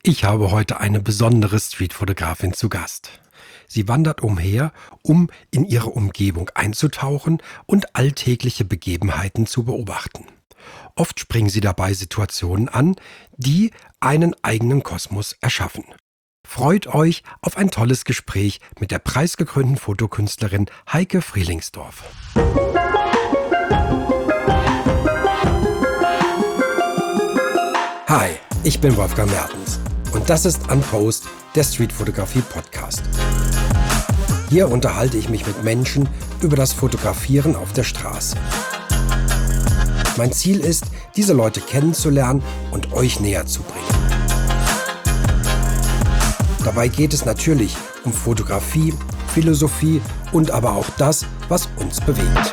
Ich habe heute eine besondere Streetfotografin zu Gast. Sie wandert umher, um in ihre Umgebung einzutauchen und alltägliche Begebenheiten zu beobachten. Oft springen sie dabei Situationen an, die einen eigenen Kosmos erschaffen. Freut euch auf ein tolles Gespräch mit der preisgekrönten Fotokünstlerin Heike Frielingsdorf. Hi, ich bin Wolfgang Mertens. Und das ist Unpost, der Streetfotografie-Podcast. Hier unterhalte ich mich mit Menschen über das Fotografieren auf der Straße. Mein Ziel ist, diese Leute kennenzulernen und euch näher zu bringen. Dabei geht es natürlich um Fotografie, Philosophie und aber auch das, was uns bewegt.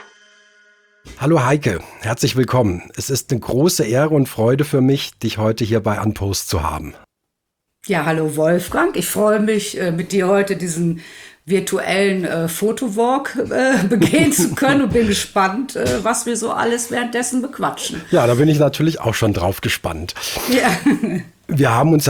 Hallo Heike, herzlich willkommen. Es ist eine große Ehre und Freude für mich, dich heute hier bei Unpost zu haben. Ja, hallo Wolfgang. Ich freue mich, mit dir heute diesen virtuellen Fotowalk begehen zu können und bin gespannt, was wir so alles währenddessen bequatschen. Ja, da bin ich natürlich auch schon drauf gespannt. Ja. Wir haben uns ja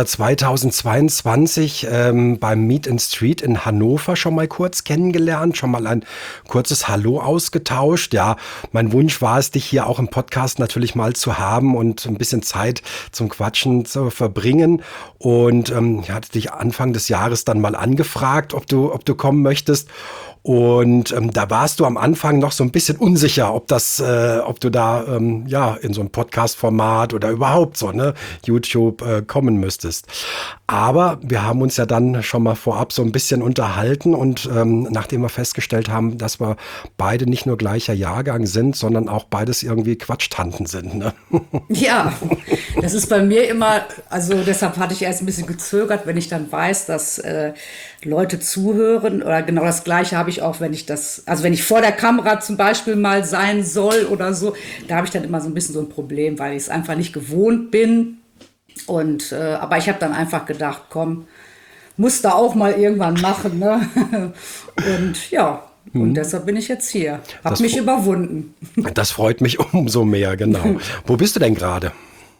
2022 beim Meet in Street in Hannover schon mal kurz kennengelernt, schon mal ein kurzes Hallo ausgetauscht. Ja, mein Wunsch war es, dich hier auch im Podcast natürlich mal zu haben und ein bisschen Zeit zum Quatschen zu verbringen. Und ich hatte dich Anfang des Jahres dann mal angefragt, ob du kommen möchtest. Und da warst du am Anfang noch so ein bisschen unsicher, ob du da in so ein Podcast-Format oder überhaupt so YouTube kommen müsstest. Aber wir haben uns ja dann schon mal vorab so ein bisschen unterhalten und nachdem wir festgestellt haben, dass wir beide nicht nur gleicher Jahrgang sind, sondern auch beides irgendwie Quatschtanten sind. Ne? Ja, das ist bei mir immer, also deshalb hatte ich erst ein bisschen gezögert, wenn ich dann weiß, dass Leute zuhören, oder genau das Gleiche habe ich auch, wenn ich vor der Kamera zum Beispiel mal sein soll oder so, da habe ich dann immer so ein bisschen so ein Problem, weil ich es einfach nicht gewohnt bin. Und aber ich habe dann einfach gedacht, komm, muss da auch mal irgendwann machen, ne? Und ja, und deshalb bin ich jetzt hier. Habe mich überwunden. Das freut mich umso mehr, genau. Wo bist du denn gerade?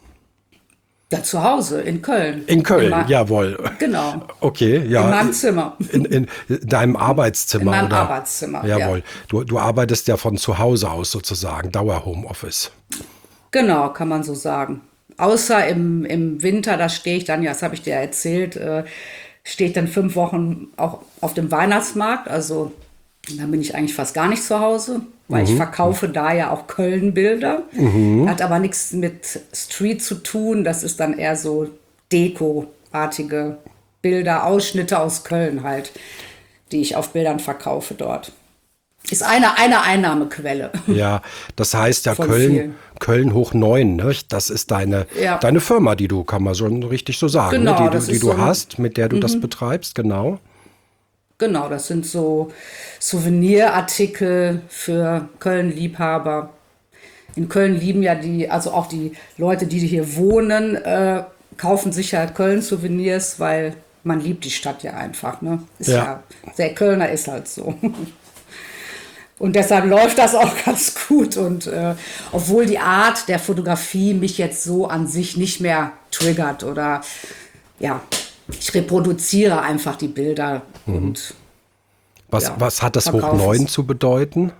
Ja, zu Hause, in Köln. In Köln, jawohl. Genau. Okay, ja. In meinem Zimmer. In deinem Arbeitszimmer, in meinem oder? Arbeitszimmer, jawohl. Ja. Du arbeitest ja von zu Hause aus sozusagen, Dauer-Homeoffice. Genau, kann man so sagen. Außer im Winter, da stehe ich dann, ja, das habe ich dir erzählt, stehe ich dann 5 Wochen auch auf dem Weihnachtsmarkt. Also da bin ich eigentlich fast gar nicht zu Hause, weil ich verkaufe da ja auch Köln-Bilder. Hat aber nichts mit Street zu tun. Das ist dann eher so Deko-artige Bilder, Ausschnitte aus Köln halt, die ich auf Bildern verkaufe dort. Ist eine Einnahmequelle. Ja, das heißt ja Köln hoch 9, ne? Das ist deine Firma, die du, kann man so richtig so sagen, genau, ne? Die du hast, mit der du das betreibst, genau. Genau, das sind so Souvenirartikel für Köln-Liebhaber. In Köln lieben ja also auch die Leute, die hier wohnen, kaufen sich ja Köln-Souvenirs, weil man liebt die Stadt ja einfach, ne? Der Kölner ist halt so. Und deshalb läuft das auch ganz gut. Und obwohl die Art der Fotografie mich jetzt so an sich nicht mehr triggert oder ja, ich reproduziere einfach die Bilder. Und Was hat das Hoch 9 zu bedeuten?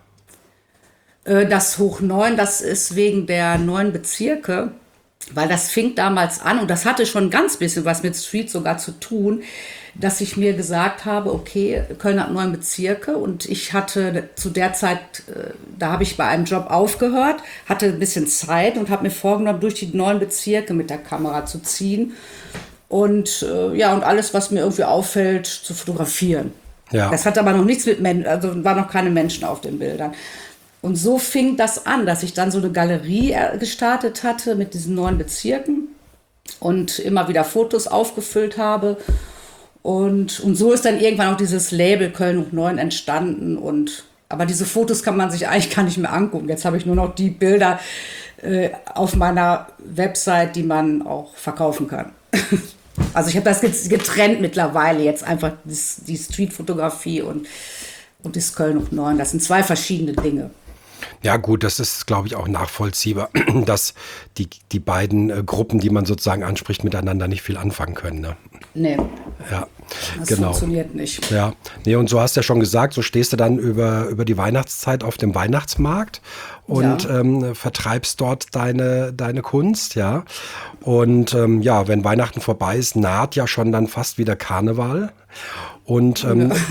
Das Hoch 9, das ist wegen der 9 Bezirke, weil das fing damals an und das hatte schon ganz bisschen was mit Street sogar zu tun, dass ich mir gesagt habe, okay, Köln hat 9 Bezirke und ich hatte zu der Zeit, da habe ich bei einem Job aufgehört, hatte ein bisschen Zeit und habe mir vorgenommen, durch die 9 Bezirke mit der Kamera zu ziehen und und alles, was mir irgendwie auffällt, zu fotografieren. Ja. Das hat aber noch nichts mit Menschen, also waren noch keine Menschen auf den Bildern. Und so fing das an, dass ich dann so eine Galerie gestartet hatte mit diesen 9 Bezirken und immer wieder Fotos aufgefüllt habe. Und so ist dann irgendwann auch dieses Label Köln hoch 9 entstanden. Aber diese Fotos kann man sich eigentlich gar nicht mehr angucken. Jetzt habe ich nur noch die Bilder auf meiner Website, die man auch verkaufen kann. Also ich habe das getrennt mittlerweile, jetzt einfach die Streetfotografie und das Köln hoch 9. Das sind 2 verschiedene Dinge. Ja gut, das ist, glaube ich, auch nachvollziehbar, dass die beiden Gruppen, die man sozusagen anspricht, miteinander nicht viel anfangen können. Ne? Nee, Ja, das genau. funktioniert nicht. Ja, nee, und so hast du ja schon gesagt, so stehst du dann über die Weihnachtszeit auf dem Weihnachtsmarkt und Ja. vertreibst dort deine Kunst, ja. Und ja, wenn Weihnachten vorbei ist, naht ja schon dann fast wieder Karneval. Und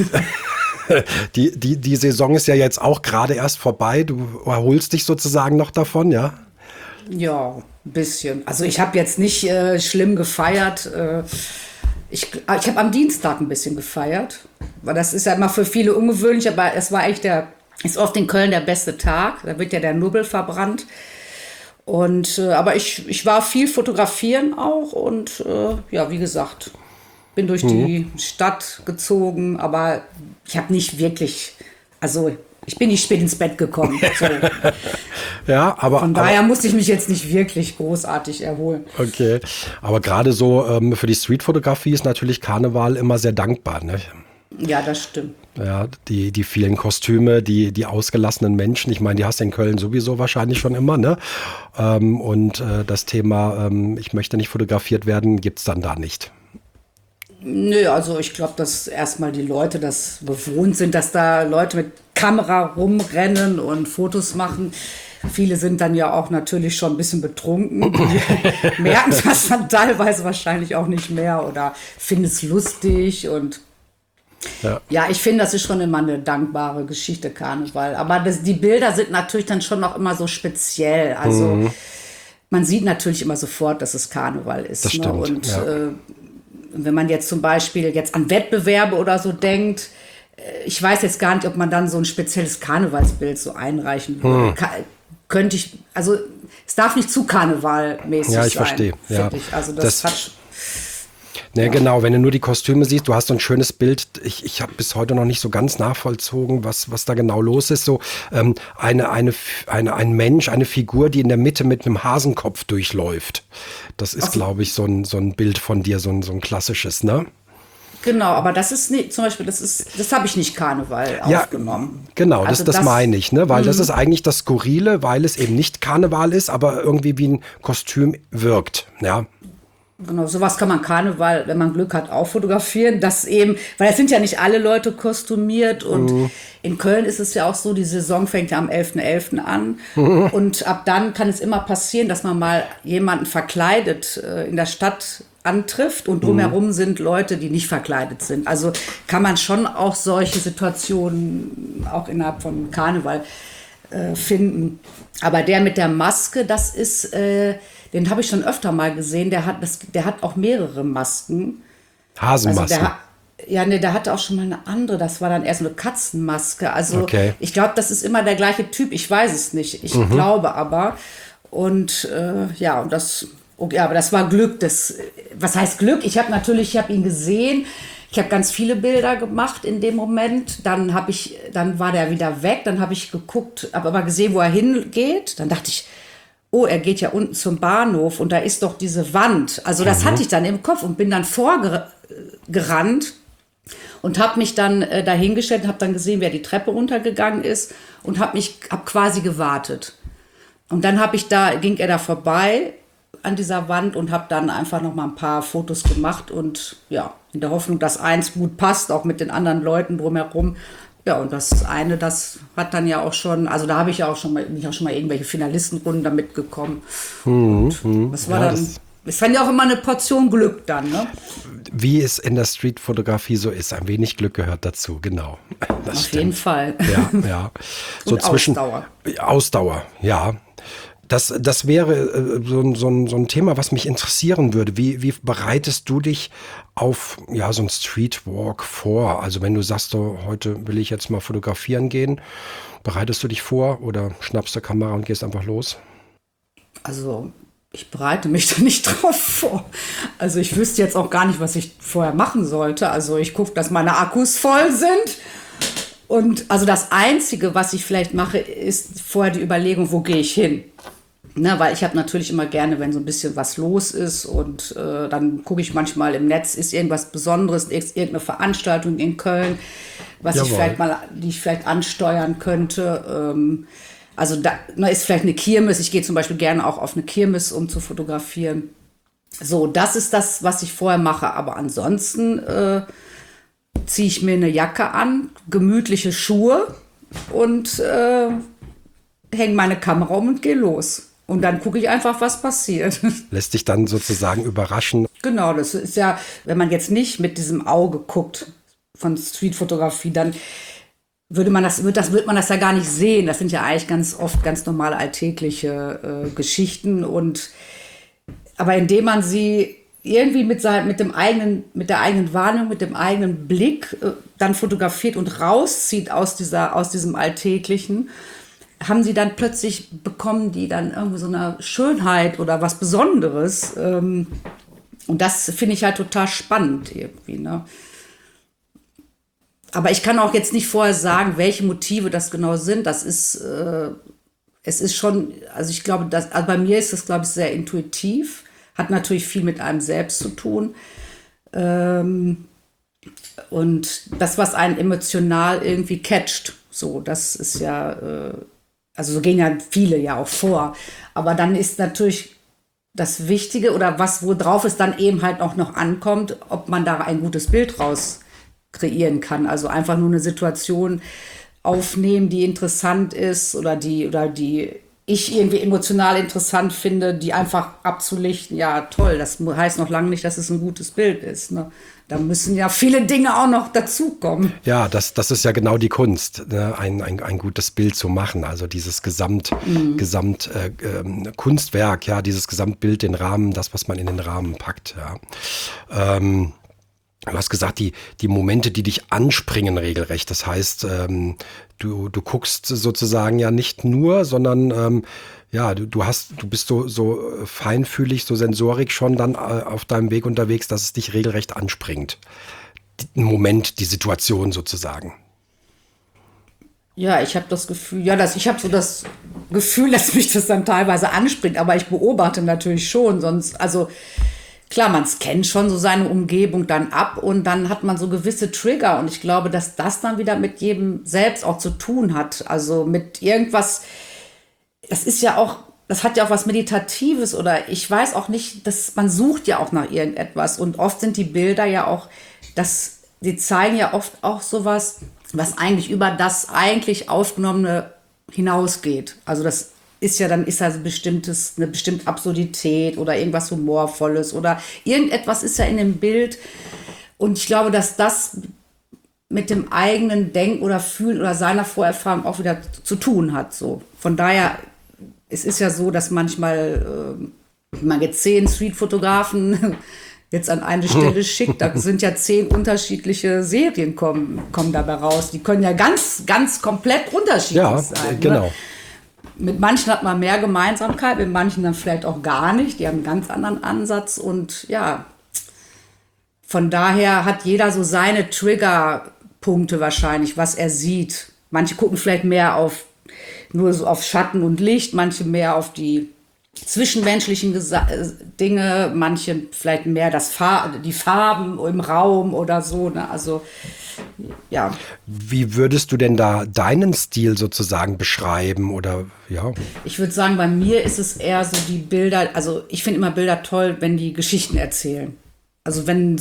die Saison ist ja jetzt auch gerade erst vorbei. Du erholst dich sozusagen noch davon, ja? Ja, ein bisschen. Also ich habe jetzt nicht schlimm gefeiert. Ich habe am Dienstag ein bisschen gefeiert, weil das ist ja immer für viele ungewöhnlich, aber es war echt ist oft in Köln der beste Tag. Da wird ja der Nubbel verbrannt. Und aber ich war viel fotografieren auch und ja, wie gesagt, bin durch die Stadt gezogen, aber ich habe nicht wirklich, also ich bin nicht spät ins Bett gekommen. So. Ja, Von daher musste ich mich jetzt nicht wirklich großartig erholen. okay. Aber gerade so für die Streetfotografie ist natürlich Karneval immer sehr dankbar, ne? Ja, das stimmt. Ja, die vielen Kostüme, die ausgelassenen Menschen, ich meine, die hast du in Köln sowieso wahrscheinlich schon immer, ne? Und das Thema, ich möchte nicht fotografiert werden, gibt's dann da nicht. Nö, also ich glaube, dass erstmal die Leute das gewohnt sind, dass da Leute mit Kamera rumrennen und Fotos machen. Viele sind dann ja auch natürlich schon ein bisschen betrunken. Die merken das dann teilweise wahrscheinlich auch nicht mehr oder finden es lustig. Und ja, ich finde, das ist schon immer eine dankbare Geschichte, Karneval. Aber die Bilder sind natürlich dann schon noch immer so speziell. Also man sieht natürlich immer sofort, dass es Karneval ist. Das stimmt, ne? Und ja. wenn man jetzt zum Beispiel jetzt an Wettbewerbe oder so denkt, ich weiß jetzt gar nicht, ob man dann so ein spezielles Karnevalsbild so einreichen würde. Könnte ich, also es darf nicht zu karnevalmäßig sein. Ja, ich verstehe. Ja. Finde ich. Also Das- das hat. Ne, genau, wenn du nur die Kostüme siehst, du hast so ein schönes Bild. Ich habe bis heute noch nicht so ganz nachvollzogen, was da genau los ist. So ein Mensch, eine Figur, die in der Mitte mit einem Hasenkopf durchläuft. Das ist, glaube ich, so ein Bild von dir, so ein klassisches, ne? Genau, aber das ist nicht, zum Beispiel, das habe ich nicht Karneval Ja, aufgenommen. genau, Also das meine ich, ne? Weil das ist eigentlich das Skurrile, weil es eben nicht Karneval ist, aber irgendwie wie ein Kostüm wirkt, ja. Genau, sowas kann man Karneval, wenn man Glück hat, auch fotografieren. Das eben, weil es sind ja nicht alle Leute kostümiert und in Köln ist es ja auch so, die Saison fängt ja am 11.11. an und ab dann kann es immer passieren, dass man mal jemanden verkleidet in der Stadt antrifft und drumherum sind Leute, die nicht verkleidet sind. Also kann man schon auch solche Situationen auch innerhalb von Karneval finden. Aber der mit der Maske, das ist, den habe ich schon öfter mal gesehen. Der hat auch mehrere Masken. Hasenmaske. Der hatte auch schon mal eine andere. Das war dann eher so eine Katzenmaske. Also Okay. ich glaube, das ist immer der gleiche Typ. Ich weiß es nicht. Ich glaube aber. Und ja, und das, okay, aber das war Glück. Was heißt Glück? Ich habe ihn gesehen. Ich habe ganz viele Bilder gemacht in dem Moment. Dann war der wieder weg. Dann habe ich geguckt, habe aber gesehen, wo er hingeht. Dann dachte ich, oh, er geht ja unten zum Bahnhof und da ist doch diese Wand. Also das hatte ich dann im Kopf und bin dann vorgerannt und habe mich dann dahingestellt und habe dann gesehen, wer die Treppe runtergegangen ist und habe quasi gewartet. Und dann ging er da vorbei an dieser Wand und habe dann einfach noch mal ein paar Fotos gemacht und ja, in der Hoffnung, dass eins gut passt, auch mit den anderen Leuten drumherum. Ja, und das hat dann ja auch schon, also da bin ich auch schon mal irgendwelche Finalistenrunden da mitgekommen. Das war Ja, dann, es fand ja auch immer eine Portion Glück dann, ne? Wie es in der Streetfotografie so ist, ein wenig Glück gehört dazu, genau. Das Auf jeden Fall. Ja, ja. Und Ausdauer. Ausdauer, ja. Das wäre so ein Thema, was mich interessieren würde. Wie bereitest du dich auf so ein Streetwalk vor? Also wenn du sagst, so, heute will ich jetzt mal fotografieren gehen, bereitest du dich vor oder schnappst du Kamera und gehst einfach los? Also ich bereite mich da nicht drauf vor. Also ich wüsste jetzt auch gar nicht, was ich vorher machen sollte. Also ich gucke, dass meine Akkus voll sind. Und also das Einzige, was ich vielleicht mache, ist vorher die Überlegung, wo gehe ich hin? Ne, weil ich habe natürlich immer gerne, wenn so ein bisschen was los ist und dann gucke ich manchmal im Netz, ist irgendwas Besonderes, ist irgendeine Veranstaltung in Köln, die ich vielleicht ansteuern könnte. Also da ist vielleicht eine Kirmes. Ich gehe zum Beispiel gerne auch auf eine Kirmes, um zu fotografieren. So, das ist das, was ich vorher mache. Aber ansonsten ziehe ich mir eine Jacke an, gemütliche Schuhe und hänge meine Kamera um und gehe los. Und dann gucke ich einfach, was passiert. Lässt dich dann sozusagen überraschen. Genau, das ist ja, wenn man jetzt nicht mit diesem Auge guckt von Streetfotografie, dann wird man das ja gar nicht sehen. Das sind ja eigentlich ganz oft ganz normale alltägliche Geschichten. Aber indem man sie irgendwie mit der eigenen Wahrnehmung, mit dem eigenen Blick dann fotografiert und rauszieht aus diesem Alltäglichen, bekommen die dann irgendwie so eine Schönheit oder was Besonderes. Und das finde ich halt total spannend irgendwie, ne? Aber ich kann auch jetzt nicht vorher sagen, welche Motive das genau sind. Es ist schon, also ich glaube, also bei mir ist das, glaube ich, sehr intuitiv. Hat natürlich viel mit einem selbst zu tun. Und das, was einen emotional irgendwie catcht, so, das ist ja, also so gehen ja viele ja auch vor. Aber dann ist natürlich das Wichtige oder worauf es dann eben halt auch noch ankommt, ob man da ein gutes Bild raus kreieren kann. Also einfach nur eine Situation aufnehmen, die interessant ist oder die ich irgendwie emotional interessant finde, die einfach abzulichten. Ja, toll, das heißt noch lange nicht, dass es ein gutes Bild ist, ne? Da müssen ja viele Dinge auch noch dazukommen. Ja, das ist ja genau die Kunst, ne? Ein gutes Bild zu machen. Also dieses Kunstwerk, ja, dieses Gesamtbild, den Rahmen, das, was man in den Rahmen packt, ja. Du hast gesagt, die Momente, die dich anspringen regelrecht. Das heißt, du guckst sozusagen ja nicht nur, sondern ja, du bist so feinfühlig, so sensorik schon dann auf deinem Weg unterwegs, dass es dich regelrecht anspringt. Den Moment, die Situation sozusagen. Ja, ich habe das Gefühl, dass mich das dann teilweise anspringt, aber ich beobachte natürlich schon, sonst, also klar, man scannt schon so seine Umgebung dann ab und dann hat man so gewisse Trigger und ich glaube, dass das dann wieder mit jedem selbst auch zu tun hat. Also mit irgendwas, das hat ja auch was Meditatives oder ich weiß auch nicht, man sucht ja auch nach irgendetwas und oft sind die Bilder ja auch, die zeigen ja oft auch sowas, was eigentlich über das eigentlich Aufgenommene hinausgeht. Also das ist ja eine bestimmte Absurdität oder irgendwas Humorvolles oder irgendetwas ist ja in dem Bild. Und ich glaube, dass das mit dem eigenen Denken oder Fühlen oder seiner Vorerfahrung auch wieder zu tun hat. So. Von daher, es ist ja so, dass manchmal man jetzt 10 Streetfotografen jetzt an eine Stelle schickt, da sind ja 10 unterschiedliche Serien kommen dabei raus. Die können ja ganz, ganz komplett unterschiedlich sein. Genau. Ne? Mit manchen hat man mehr Gemeinsamkeit, mit manchen dann vielleicht auch gar nicht. Die haben einen ganz anderen Ansatz und ja, von daher hat jeder so seine Triggerpunkte wahrscheinlich, was er sieht. Manche gucken vielleicht mehr nur so auf Schatten und Licht, manche mehr auf die zwischenmenschlichen Dinge, manche vielleicht mehr die Farben im Raum oder so, ne? Also ja. Wie würdest du denn da deinen Stil sozusagen beschreiben oder ja? Ich würde sagen, bei mir ist es eher so die Bilder, also ich finde immer Bilder toll, wenn die Geschichten erzählen. Also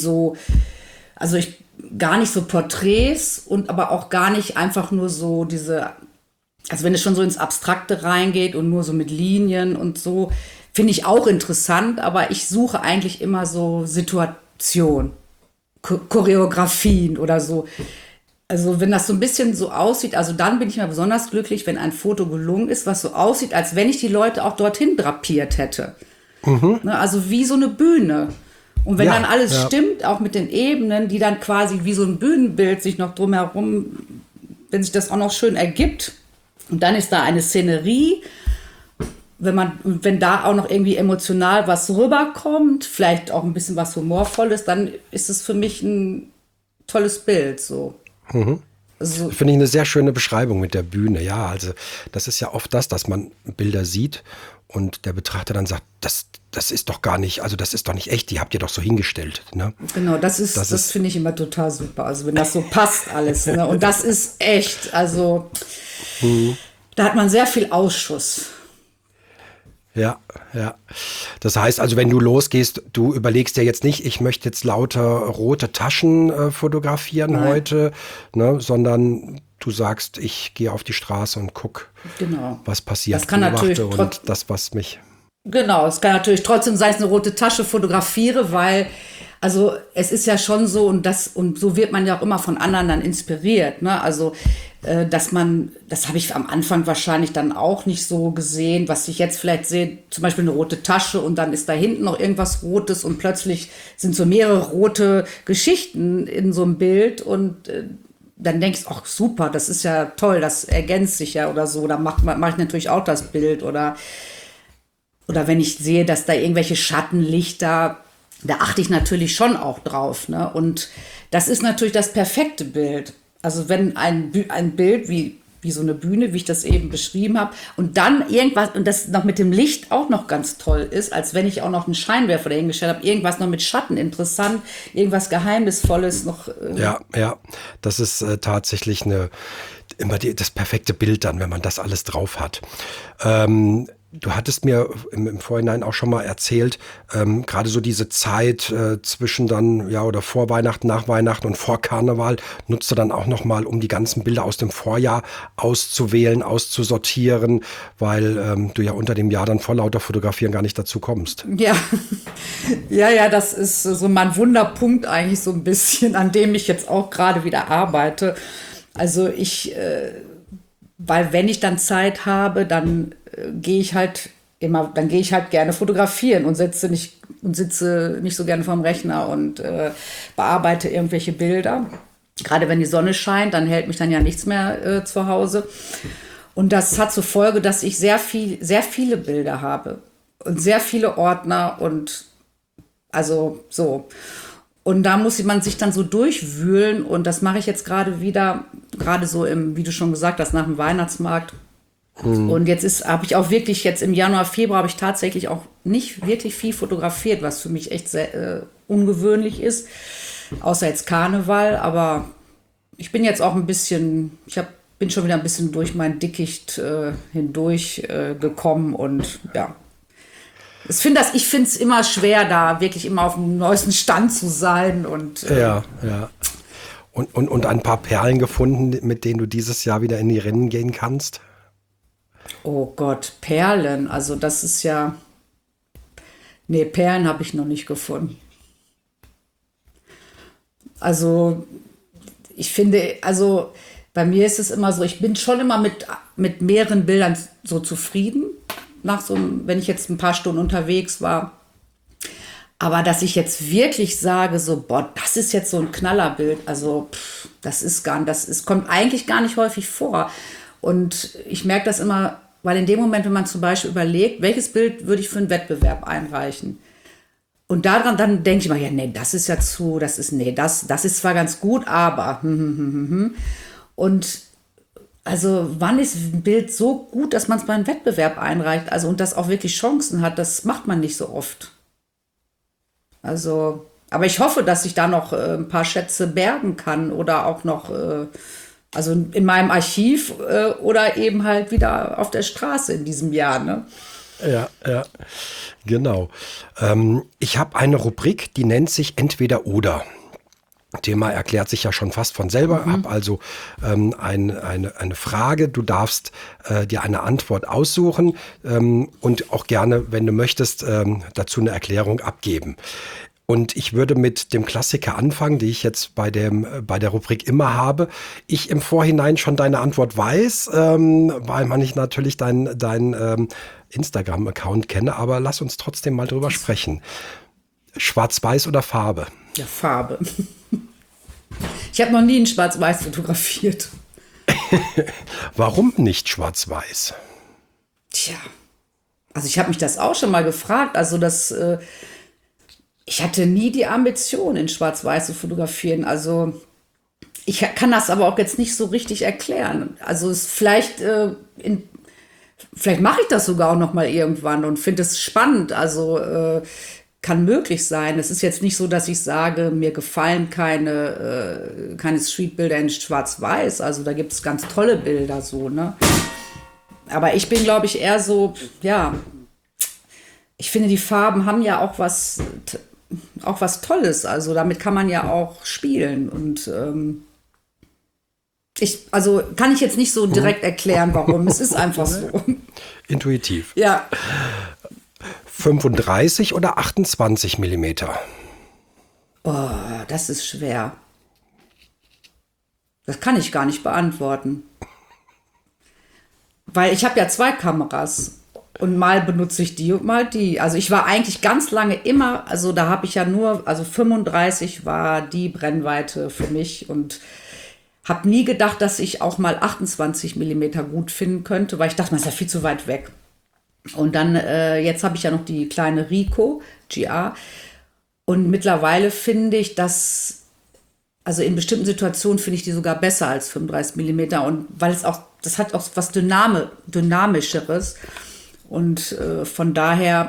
ich gar nicht so Porträts und aber auch gar nicht einfach nur so also wenn es schon so ins Abstrakte reingeht und nur so mit Linien und so, finde ich auch interessant, aber ich suche eigentlich immer so Situationen, Choreografien oder so. Also wenn das so ein bisschen so aussieht, also dann bin ich mal besonders glücklich, wenn ein Foto gelungen ist, was so aussieht, als wenn ich die Leute auch dorthin drapiert hätte. Mhm. Ne, also wie so eine Bühne. Und wenn dann alles stimmt, auch mit den Ebenen, die dann quasi wie so ein Bühnenbild sich noch drumherum, wenn sich das auch noch schön ergibt, und dann ist da eine Szenerie, wenn da auch noch irgendwie emotional was rüberkommt, vielleicht auch ein bisschen was Humorvolles, dann ist es für mich ein tolles Bild. So. Mhm. Also, finde ich eine sehr schöne Beschreibung mit der Bühne. Ja, also das ist ja oft dass man Bilder sieht und der Betrachter dann sagt, das ist doch gar nicht, also das ist doch nicht echt, die habt ihr doch so hingestellt. Ne? Genau, das finde ich immer total super. Also wenn das so passt alles. Ne? Und das ist echt, also Da hat man sehr viel Ausschuss. Ja, ja. Das heißt also, wenn du losgehst, du überlegst dir jetzt nicht, ich möchte jetzt lauter rote Taschen fotografieren Nein. heute, ne, sondern du sagst, ich gehe auf die Straße und guck, Genau. was passiert, Das kann natürlich beobachte und das, was mich... Genau, es kann natürlich trotzdem sein, dass ich eine rote Tasche fotografiere, weil, also es ist ja schon so, und so wird man ja auch immer von anderen dann inspiriert, ne? Also, das habe ich am Anfang wahrscheinlich dann auch nicht so gesehen, was ich jetzt vielleicht sehe, zum Beispiel eine rote Tasche und dann ist da hinten noch irgendwas Rotes und plötzlich sind so mehrere rote Geschichten in so einem Bild und dann denkst du, ach super, das ist ja toll, das ergänzt sich ja oder so, dann mach ich natürlich auch das Bild oder wenn ich sehe, dass da irgendwelche Schattenlichter, da achte ich natürlich schon auch drauf, ne? Und das ist natürlich das perfekte Bild. Also wenn ein Bild wie so eine Bühne, wie ich das eben beschrieben habe, und dann irgendwas, und das noch mit dem Licht auch noch ganz toll ist, als wenn ich auch noch einen Scheinwerfer dahingestellt habe, irgendwas noch mit Schatten, interessant, irgendwas Geheimnisvolles noch. Ja, das ist tatsächlich das perfekte Bild dann, wenn man das alles drauf hat. Du hattest mir im Vorhinein auch schon mal erzählt, gerade so diese Zeit zwischen dann, ja, oder vor Weihnachten, nach Weihnachten und vor Karneval, nutzt du dann auch noch mal, um die ganzen Bilder aus dem Vorjahr auszuwählen, auszusortieren, weil du ja unter dem Jahr dann vor lauter Fotografieren gar nicht dazu kommst. Ja, ja, das ist so mein Wunderpunkt eigentlich so ein bisschen, an dem ich jetzt auch gerade wieder arbeite. Also weil wenn ich dann Zeit habe, dann gehe ich halt gerne fotografieren und sitze nicht so gerne vorm Rechner und bearbeite irgendwelche Bilder. Gerade wenn die Sonne scheint, dann hält mich dann ja nichts mehr zu Hause. Und das hat zur Folge, dass ich sehr viele Bilder habe und sehr viele Ordner und also so. Und da muss man sich dann so durchwühlen und das mache ich jetzt gerade wieder, gerade so wie du schon gesagt hast, nach dem Weihnachtsmarkt. Und habe ich auch wirklich jetzt im Januar, Februar habe ich tatsächlich auch nicht wirklich viel fotografiert, was für mich echt sehr ungewöhnlich ist, außer jetzt Karneval. Aber ich bin jetzt auch bin schon wieder ein bisschen durch mein Dickicht hindurch gekommen und ja. Ich finde es immer schwer, da wirklich immer auf dem neuesten Stand zu sein. Und, ja. Und ein paar Perlen gefunden, mit denen du dieses Jahr wieder in die Rennen gehen kannst? Oh Gott, Perlen. Also das ist ja... Nee, Perlen habe ich noch nicht gefunden. Also ich finde, also bei mir ist es immer so, ich bin schon immer mit mehreren Bildern so zufrieden. Wenn ich jetzt ein paar Stunden unterwegs war. Aber dass ich jetzt wirklich sage, so, boah, das ist jetzt so ein Knallerbild, also das kommt eigentlich gar nicht häufig vor. Und ich merke das immer, weil in dem Moment, wenn man zum Beispiel überlegt, welches Bild würde ich für einen Wettbewerb einreichen? Und daran dann denke ich mal, ja, nee, das ist das ist zwar ganz gut, aber Und also wann ist ein Bild so gut, dass man es beim Wettbewerb einreicht, also und das auch wirklich Chancen hat, das macht man nicht so oft. Also, aber ich hoffe, dass ich da noch ein paar Schätze bergen kann oder auch noch, also in meinem Archiv oder eben halt wieder auf der Straße in diesem Jahr, ne? Ja, genau. Ich habe eine Rubrik, die nennt sich Entweder oder. Thema erklärt sich ja schon fast von selber. Hab also eine Frage. Du darfst dir eine Antwort aussuchen und auch gerne, wenn du möchtest, dazu eine Erklärung abgeben. Und ich würde mit dem Klassiker anfangen, die ich jetzt bei der Rubrik immer habe. Ich im Vorhinein schon deine Antwort weiß, weil man nicht natürlich dein Instagram-Account kenne, aber lass uns trotzdem mal drüber sprechen. Schwarz-Weiß oder Farbe? Ja, Farbe. Ich habe noch nie in Schwarz-Weiß fotografiert. Warum nicht Schwarz-Weiß? Tja, also ich habe mich das auch schon mal gefragt. Also ich hatte nie die Ambition, in Schwarz-Weiß zu fotografieren. Also ich kann das aber auch jetzt nicht so richtig erklären. Also vielleicht mache ich das sogar auch noch mal irgendwann und finde es spannend. Also kann möglich sein. Es ist jetzt nicht so, dass ich sage, mir gefallen keine Streetbilder in Schwarz-Weiß. Also da gibt es ganz tolle Bilder so, ne? Aber ich bin, glaube ich, eher so, ja, ich finde, die Farben haben ja auch was Tolles. Also damit kann man ja auch spielen. Und also kann ich jetzt nicht so direkt erklären, warum. Es ist einfach so. Intuitiv. Ja. 35 oder 28 Millimeter? Oh, das ist schwer. Das kann ich gar nicht beantworten. Weil ich habe ja 2 Kameras. Und mal benutze ich die und mal die. Also ich war eigentlich ganz lange immer, also da habe ich ja nur, also 35 war die Brennweite für mich und habe nie gedacht, dass ich auch mal 28 Millimeter gut finden könnte, weil ich dachte, man ist ja viel zu weit weg. Und dann, jetzt habe ich ja noch die kleine Ricoh GR und mittlerweile finde ich, dass, also in bestimmten Situationen finde ich die sogar besser als 35 Millimeter und weil es auch, das hat auch was Dynamischeres. Und von daher,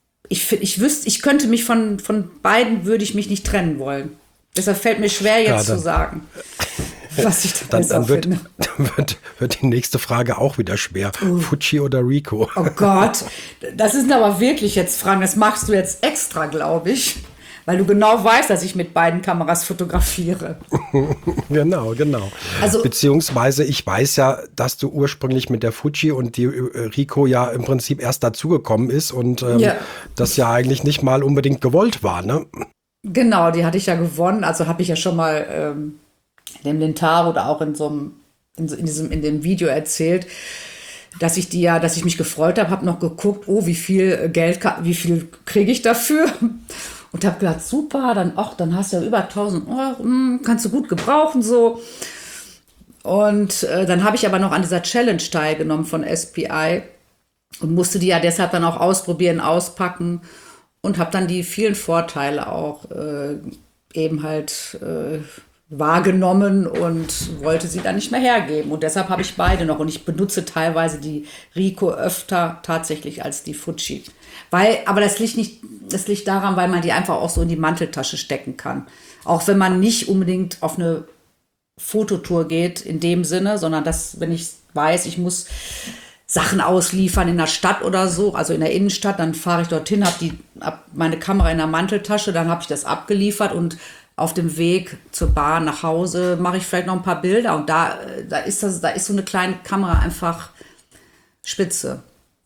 ich könnte mich von beiden, würde ich mich nicht trennen wollen. Deshalb fällt mir schwer, jetzt zu sagen, was ich da besser finde. Dann wird die nächste Frage auch wieder schwer. Fuji oder Ricoh? Oh Gott, das sind aber wirklich jetzt Fragen, das machst du jetzt extra, glaube ich. Weil du genau weißt, dass ich mit beiden Kameras fotografiere. Genau. Also, beziehungsweise ich weiß ja, dass du ursprünglich mit der Fuji und die Ricoh ja im Prinzip erst dazugekommen ist und das ja eigentlich nicht mal unbedingt gewollt war, ne? Genau, die hatte ich ja gewonnen. Also habe ich ja schon mal in dem Lintaro oder auch in dem Video erzählt, dass ich mich gefreut habe noch geguckt, oh, wie viel kriege ich dafür? Und habe gedacht, super, dann hast du ja über 1000 Euro, kannst du gut gebrauchen so. Und dann habe ich aber noch an dieser Challenge teilgenommen von SPI und musste die ja deshalb dann auch ausprobieren, auspacken und habe dann die vielen Vorteile auch eben halt wahrgenommen und wollte sie dann nicht mehr hergeben. Und deshalb habe ich beide noch und ich benutze teilweise die Ricoh öfter tatsächlich als die Fuji. Aber das liegt daran, weil man die einfach auch so in die Manteltasche stecken kann. Auch wenn man nicht unbedingt auf eine Fototour geht in dem Sinne, sondern wenn ich weiß, ich muss Sachen ausliefern in der Stadt oder so, also in der Innenstadt, dann fahre ich dorthin, hab meine Kamera in der Manteltasche, dann habe ich das abgeliefert und auf dem Weg zur Bahn nach Hause mache ich vielleicht noch ein paar Bilder und da ist so eine kleine Kamera einfach spitze.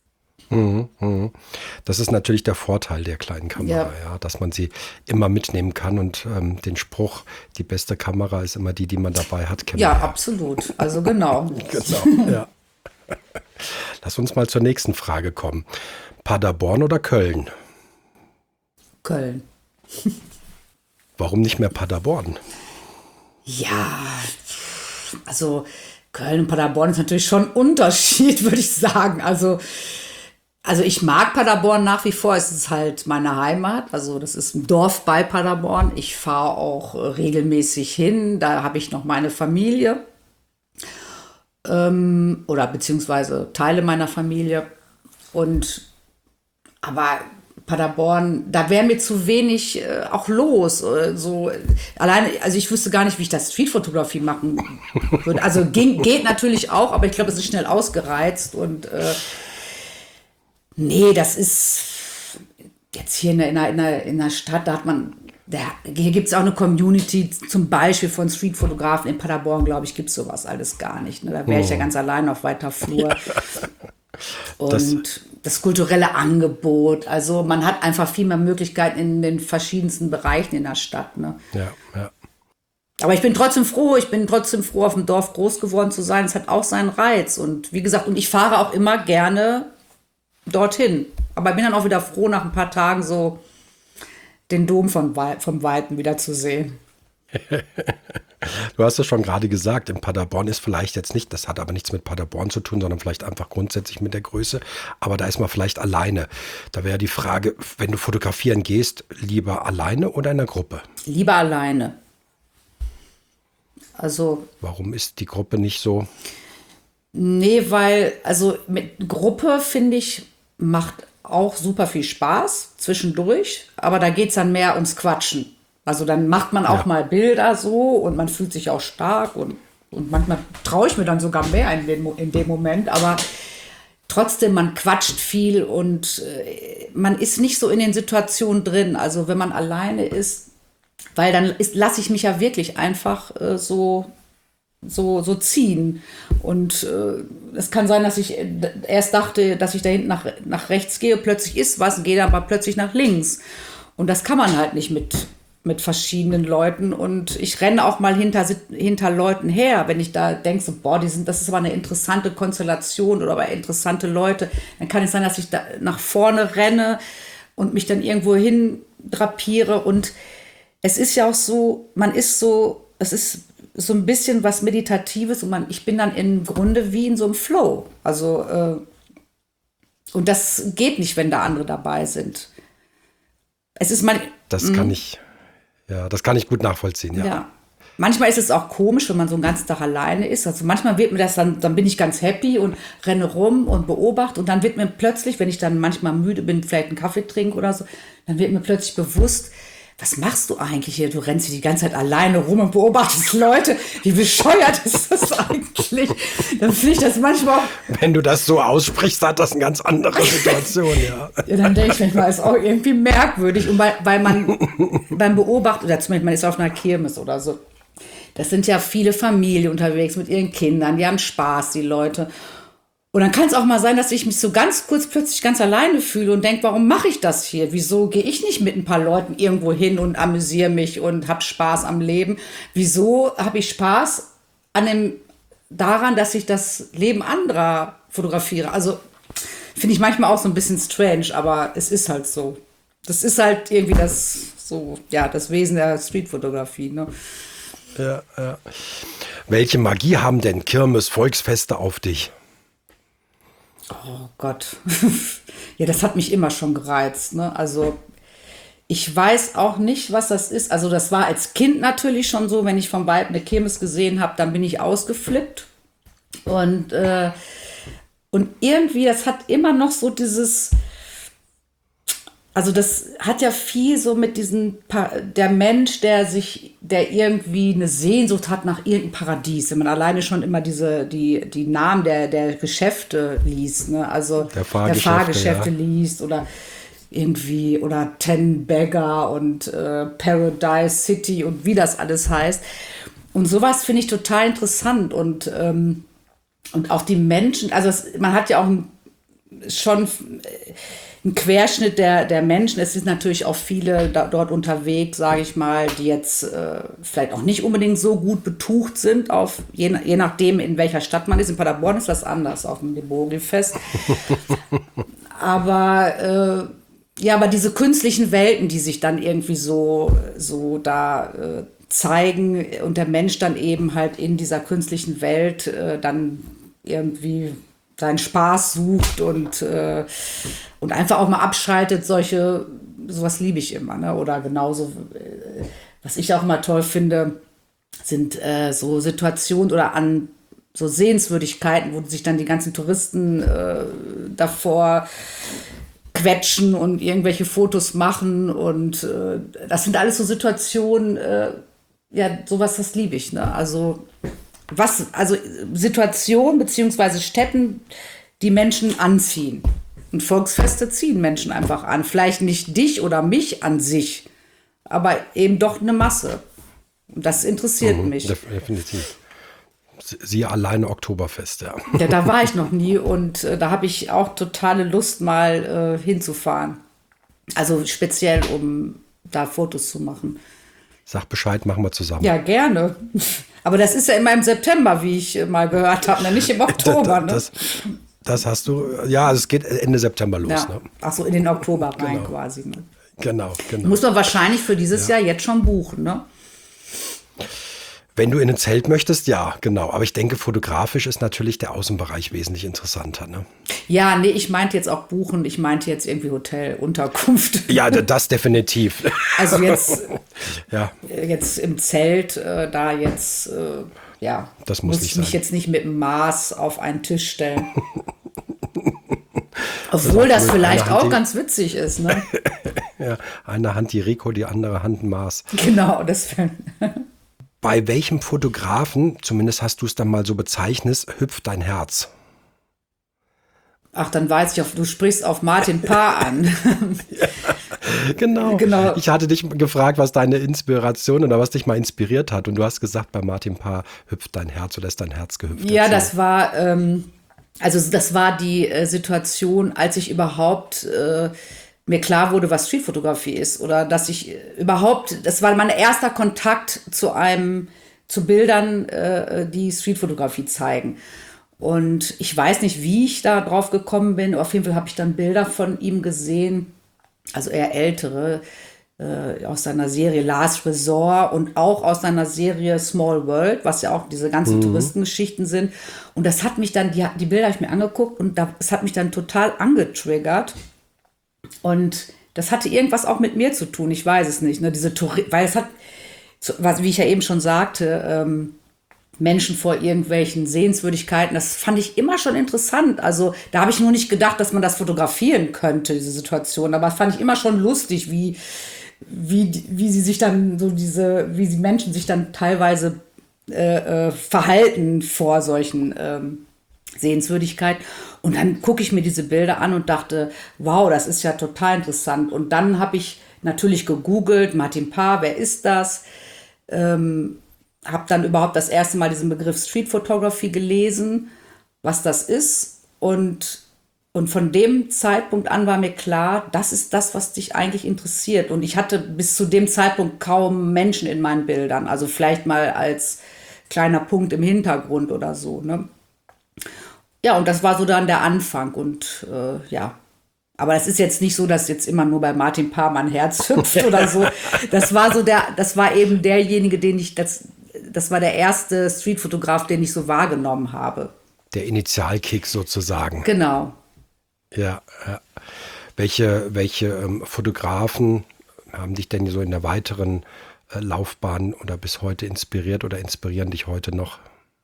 Das ist natürlich der Vorteil der kleinen Kamera, ja, dass man sie immer mitnehmen kann und den Spruch, die beste Kamera ist immer die man dabei hat, kennen wir. Ja, absolut. Also genau. Genau, ja. Lass uns mal zur nächsten Frage kommen. Paderborn oder Köln? Köln. Warum nicht mehr Paderborn? Ja, also Köln und Paderborn ist natürlich schon ein Unterschied, würde ich sagen. Also ich mag Paderborn nach wie vor. Es ist halt meine Heimat. Also das ist ein Dorf bei Paderborn. Ich fahre auch regelmäßig hin. Da habe ich noch meine Familie. Oder beziehungsweise Teile meiner Familie. Aber Paderborn, da wäre mir zu wenig auch los. Alleine, also ich wüsste gar nicht, wie ich das Streetfotografie machen würde. Also geht natürlich auch, aber ich glaube, es ist schnell ausgereizt und nee, das ist jetzt hier in der Stadt, hier gibt es auch eine Community, zum Beispiel von Streetfotografen. In Paderborn, glaube ich, gibt es sowas alles gar nicht. Ne? Da wäre ich ja ganz allein auf weiter Flur. Und das kulturelle Angebot, also man hat einfach viel mehr Möglichkeiten in den verschiedensten Bereichen in der Stadt. Ne? Ja. Aber ich bin trotzdem froh, auf dem Dorf groß geworden zu sein. Es hat auch seinen Reiz. Und wie gesagt, ich fahre auch immer gerne dorthin. Aber bin dann auch wieder froh, nach ein paar Tagen so den Dom vom Weiten wieder zu sehen. Du hast es schon gerade gesagt, in Paderborn ist vielleicht jetzt nicht, das hat aber nichts mit Paderborn zu tun, sondern vielleicht einfach grundsätzlich mit der Größe. Aber da ist man vielleicht alleine. Da wäre die Frage, wenn du fotografieren gehst, lieber alleine oder in der Gruppe? Lieber alleine. Also. Warum ist die Gruppe nicht so? Nee, weil, also mit Gruppe, finde ich, macht auch super viel Spaß zwischendurch, aber da geht es dann mehr ums Quatschen. Also dann macht man auch mal Bilder so und man fühlt sich auch stark und manchmal traue ich mir dann sogar mehr in dem Moment, aber trotzdem, man quatscht viel und man ist nicht so in den Situationen drin. Also wenn man alleine ist, weil dann lasse ich mich ja wirklich einfach so ziehen. Und es kann sein, dass ich erst dachte, dass ich da hinten nach rechts gehe, plötzlich ist was, gehe dann aber plötzlich nach links. Und das kann man halt nicht mit verschiedenen Leuten. Und ich renne auch mal hinter Leuten her, wenn ich da denke, so, boah, das ist aber eine interessante Konstellation oder aber interessante Leute. Dann kann es sein, dass ich da nach vorne renne und mich dann irgendwo hin drapiere. Und es ist ja auch so, es ist so ein bisschen was Meditatives und ich bin dann im Grunde wie in so einem Flow. Also, und das geht nicht, wenn da andere dabei sind. Es ist das kann ich gut nachvollziehen, ja. Ja. Manchmal ist es auch komisch, wenn man so einen ganzen Tag alleine ist. Also manchmal wird mir das dann bin ich ganz happy und renne rum und beobachte und dann wird mir plötzlich, wenn ich dann manchmal müde bin, vielleicht einen Kaffee trinke oder so, dann wird mir plötzlich bewusst, was machst du eigentlich hier? Du rennst hier die ganze Zeit alleine rum und beobachtest Leute. Wie bescheuert ist das eigentlich? Dann finde ich das manchmal auch. Wenn du das so aussprichst, hat das eine ganz andere Situation, ja. Ja, dann denke ich manchmal, ist auch irgendwie merkwürdig. Und weil man beim Beobachten, oder zumindest man ist auf einer Kirmes oder so, das sind ja viele Familien unterwegs mit ihren Kindern, die haben Spaß, die Leute. Und dann kann es auch mal sein, dass ich mich so ganz kurz plötzlich ganz alleine fühle und denke, warum mache ich das hier? Wieso gehe ich nicht mit ein paar Leuten irgendwo hin und amüsiere mich und habe Spaß am Leben? Wieso habe ich Spaß daran, dass ich das Leben anderer fotografiere? Also finde ich manchmal auch so ein bisschen strange, aber es ist halt so. Das ist halt irgendwie das Wesen der Streetfotografie, ne? Ja. Welche Magie haben denn Kirmes, Volksfeste auf dich? Oh Gott. Ja, das hat mich immer schon gereizt, ne? Also ich weiß auch nicht, was das ist. Also das war als Kind natürlich schon so, wenn ich vom Weib eine Kirmes gesehen habe, dann bin ich ausgeflippt. Und irgendwie, das hat immer noch so dieses, also das hat ja viel so mit der Mensch, der irgendwie eine Sehnsucht hat nach irgendeinem Paradies. Wenn man alleine schon immer die Namen der Geschäfte liest, ne? Also der Fahrgeschäfte liest oder irgendwie, oder Ten Bagger und Paradise City und wie das alles heißt. Und sowas finde ich total interessant und auch die Menschen, also man hat ja auch schon ein Querschnitt der Menschen. Es sind natürlich auch viele dort unterwegs, sage ich mal, die jetzt vielleicht auch nicht unbedingt so gut betucht sind, je nachdem, in welcher Stadt man ist. In Paderborn ist das anders, auf dem Bogelfest. Aber diese künstlichen Welten, die sich dann irgendwie so da zeigen und der Mensch dann eben halt in dieser künstlichen Welt dann irgendwie seinen Spaß sucht und einfach auch mal abschaltet, sowas liebe ich immer, ne? Oder genauso, was ich auch mal toll finde, sind so Situationen oder an so Sehenswürdigkeiten, wo sich dann die ganzen Touristen davor quetschen und irgendwelche Fotos machen und das sind alles so Situationen, sowas, das liebe ich, ne? Also Situationen beziehungsweise Städten, die Menschen anziehen. Und Volksfeste ziehen Menschen einfach an. Vielleicht nicht dich oder mich an sich, aber eben doch eine Masse. Und das interessiert mich. Definitiv. Siehe alleine Oktoberfest, ja. Ja, da war ich noch nie und da habe ich auch totale Lust, mal hinzufahren. Also speziell, um da Fotos zu machen. Sag Bescheid, machen wir zusammen. Ja, gerne. Aber das ist ja immer im September, wie ich mal gehört habe, nicht im Oktober. Ne? Das hast du, ja, es geht Ende September los. Ja. Ne? Ach so, in den Oktober rein quasi. Ne? Genau. Muss man wahrscheinlich für dieses Jahr jetzt schon buchen, ne? Wenn du in ein Zelt möchtest, ja, genau. Aber ich denke, fotografisch ist natürlich der Außenbereich wesentlich interessanter, ne? Ja, nee, ich meinte jetzt auch buchen. Ich meinte jetzt irgendwie Hotel, Unterkunft. Ja, das definitiv. Also jetzt, ja. Jetzt im Zelt, das muss ich mich jetzt nicht mit dem Maß auf einen Tisch stellen. Obwohl das vielleicht auch ganz witzig ist, ne? Ja, eine Hand die Rico, die andere Hand ein Maß. Genau, das wäre... Bei welchem Fotografen, zumindest hast du es dann mal so bezeichnet, hüpft dein Herz? Ach, dann weiß ich, du sprichst auf Martin Parr an. Genau. Genau. Ich hatte dich gefragt, was deine Inspiration oder was dich mal inspiriert hat. Und du hast gesagt, bei Martin Parr hüpft dein Herz oder ist dein Herz gehüpft. Ja, Erzähl. das war die Situation, als ich überhaupt mir klar wurde, was Streetfotografie ist. Oder dass ich das war mein erster Kontakt zu Bildern, die Streetfotografie zeigen. Und ich weiß nicht, wie ich da drauf gekommen bin. Auf jeden Fall habe ich dann Bilder von ihm gesehen, also eher ältere, aus seiner Serie Last Resort und auch aus seiner Serie Small World, was ja auch diese ganzen Touristengeschichten sind. Und das hat mich dann, die Bilder habe ich mir angeguckt und das hat mich dann total angetriggert. Und das hatte irgendwas auch mit mir zu tun, ich weiß es nicht. Ne? Weil es hat, wie ich ja eben schon sagte, Menschen vor irgendwelchen Sehenswürdigkeiten, das fand ich immer schon interessant. Also da habe ich nur nicht gedacht, dass man das fotografieren könnte, diese Situation. Aber das fand ich immer schon lustig, wie sie sich dann wie die Menschen sich dann teilweise verhalten vor solchen Sehenswürdigkeiten. Und dann gucke ich mir diese Bilder an und dachte, wow, das ist ja total interessant. Und dann habe ich natürlich gegoogelt, Martin Parr, wer ist das? Habe dann überhaupt das erste Mal diesen Begriff Street Photography gelesen, was das ist. Und von dem Zeitpunkt an war mir klar, das ist das, was dich eigentlich interessiert. Und ich hatte bis zu dem Zeitpunkt kaum Menschen in meinen Bildern. Also vielleicht mal als kleiner Punkt im Hintergrund oder so. Ne? Ja, und das war so dann der Anfang. Und ja. Aber es ist jetzt nicht so, dass jetzt immer nur bei Martin Parr mein Herz hüpft oder so. Das war eben derjenige, das war der erste Streetfotograf, den ich so wahrgenommen habe. Der Initialkick sozusagen. Genau. Ja. Welche Fotografen haben dich denn so in der weiteren Laufbahn oder bis heute inspiriert oder inspirieren dich heute noch?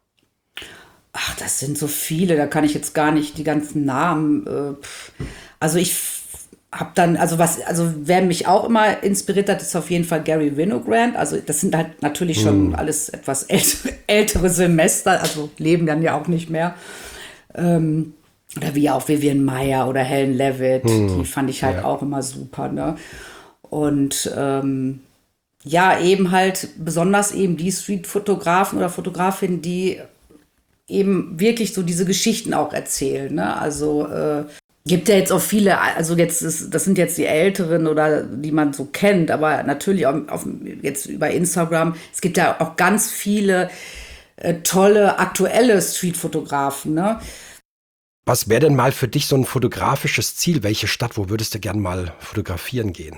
Ach, das sind so viele, da kann ich jetzt gar nicht die ganzen Namen. Also ich habe dann, wer mich auch immer inspiriert hat, ist auf jeden Fall Gary Winogrand. Also das sind halt natürlich schon alles etwas ältere Semester, also leben dann ja auch nicht mehr. Oder wie auch Vivian Maier oder Helen Levitt, die fand ich halt auch immer super. Ne? Und ja, eben halt besonders eben die Street-Fotografen oder Fotografinnen, die eben wirklich so diese Geschichten auch erzählen. Ne? Also gibt ja jetzt auch viele, also das sind jetzt die Älteren oder die man so kennt, aber natürlich auch jetzt über Instagram, es gibt ja auch ganz viele tolle aktuelle Street-Fotografen. Ne? Was wäre denn mal für dich so ein fotografisches Ziel? Welche Stadt, wo würdest du gern mal fotografieren gehen?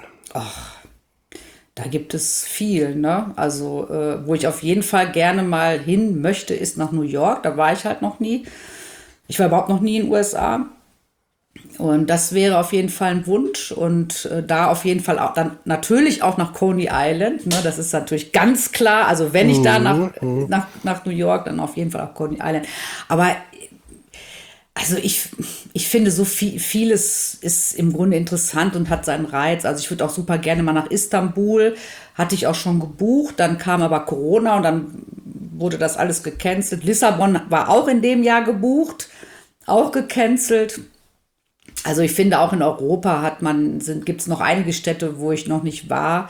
Da gibt es viel, ne? Also, wo ich auf jeden Fall gerne mal hin möchte, ist nach New York. Da war ich halt noch nie. Ich war überhaupt noch nie in den USA. Und das wäre auf jeden Fall ein Wunsch. Und da auf jeden Fall auch dann natürlich auch nach Coney Island. Ne? Das ist natürlich ganz klar. Also wenn ich da nach New York, dann auf jeden Fall auch Coney Island. Aber also ich finde, so vieles ist im Grunde interessant und hat seinen Reiz. Also ich würde auch super gerne mal nach Istanbul. Hatte ich auch schon gebucht. Dann kam aber Corona und dann wurde das alles gecancelt. Lissabon war auch in dem Jahr gebucht, auch gecancelt. Also ich finde, auch in Europa gibt es noch einige Städte, wo ich noch nicht war.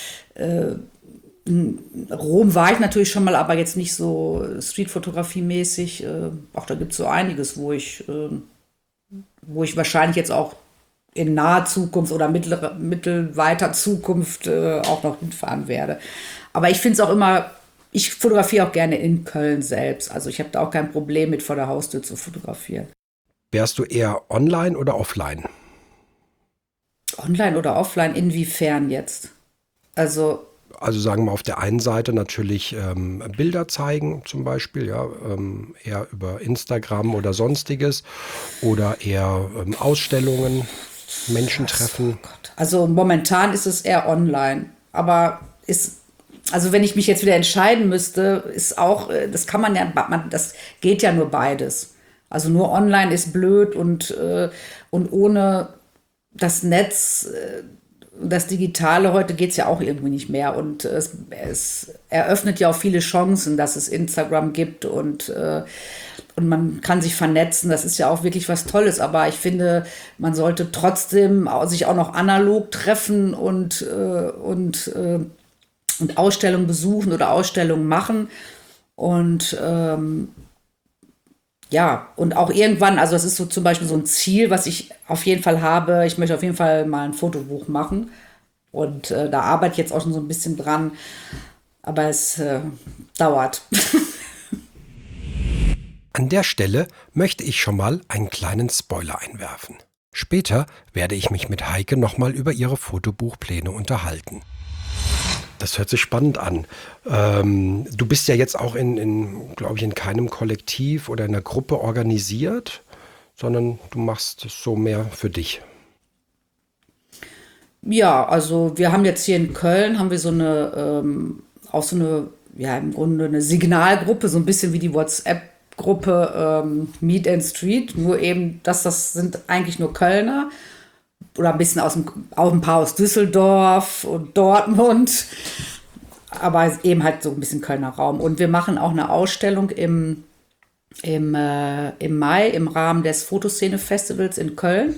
Rom war ich natürlich schon mal, aber jetzt nicht so Streetfotografie-mäßig. Auch da gibt es so einiges, wo ich wahrscheinlich jetzt auch in naher Zukunft oder mittelweiter Zukunft auch noch hinfahren werde. Aber ich finde es auch immer, ich fotografiere auch gerne in Köln selbst. Also ich habe da auch kein Problem mit, vor der Haustür zu fotografieren. Wärst du eher online oder offline? Online oder offline, inwiefern jetzt? Also sagen wir auf der einen Seite natürlich Bilder zeigen zum Beispiel, ja, eher über Instagram oder sonstiges oder eher Ausstellungen, Menschen treffen. Oh Gott. Also momentan ist es eher online, aber also wenn ich mich jetzt wieder entscheiden müsste, ist auch, das kann man ja, das geht ja nur beides. Also nur online ist blöd und ohne das Netz, das Digitale, heute geht es ja auch irgendwie nicht mehr. Und es eröffnet ja auch viele Chancen, dass es Instagram gibt und und man kann sich vernetzen, das ist ja auch wirklich was Tolles, aber ich finde, man sollte trotzdem sich auch noch analog treffen und Ausstellungen besuchen oder Ausstellungen machen und ja, und auch irgendwann, also das ist so zum Beispiel so ein Ziel, was ich auf jeden Fall habe. Ich möchte auf jeden Fall mal ein Fotobuch machen. Und da arbeite ich jetzt auch schon so ein bisschen dran. Aber es dauert. An der Stelle möchte ich schon mal einen kleinen Spoiler einwerfen. Später werde ich mich mit Heike nochmal über ihre Fotobuchpläne unterhalten. Das hört sich spannend an. Du bist ja jetzt auch glaube ich, in keinem Kollektiv oder in einer Gruppe organisiert, sondern du machst es so mehr für dich. Ja, also wir haben jetzt hier in Köln, haben wir so eine, auch so eine, ja im Grunde eine Signalgruppe, so ein bisschen wie die WhatsApp-Gruppe Meet and Street, nur eben, das sind eigentlich nur Kölner. Oder ein bisschen auch ein paar aus Düsseldorf und Dortmund, aber eben halt so ein bisschen Kölner Raum. Und wir machen auch eine Ausstellung im Mai im Rahmen des Fotoszene-Festivals in Köln.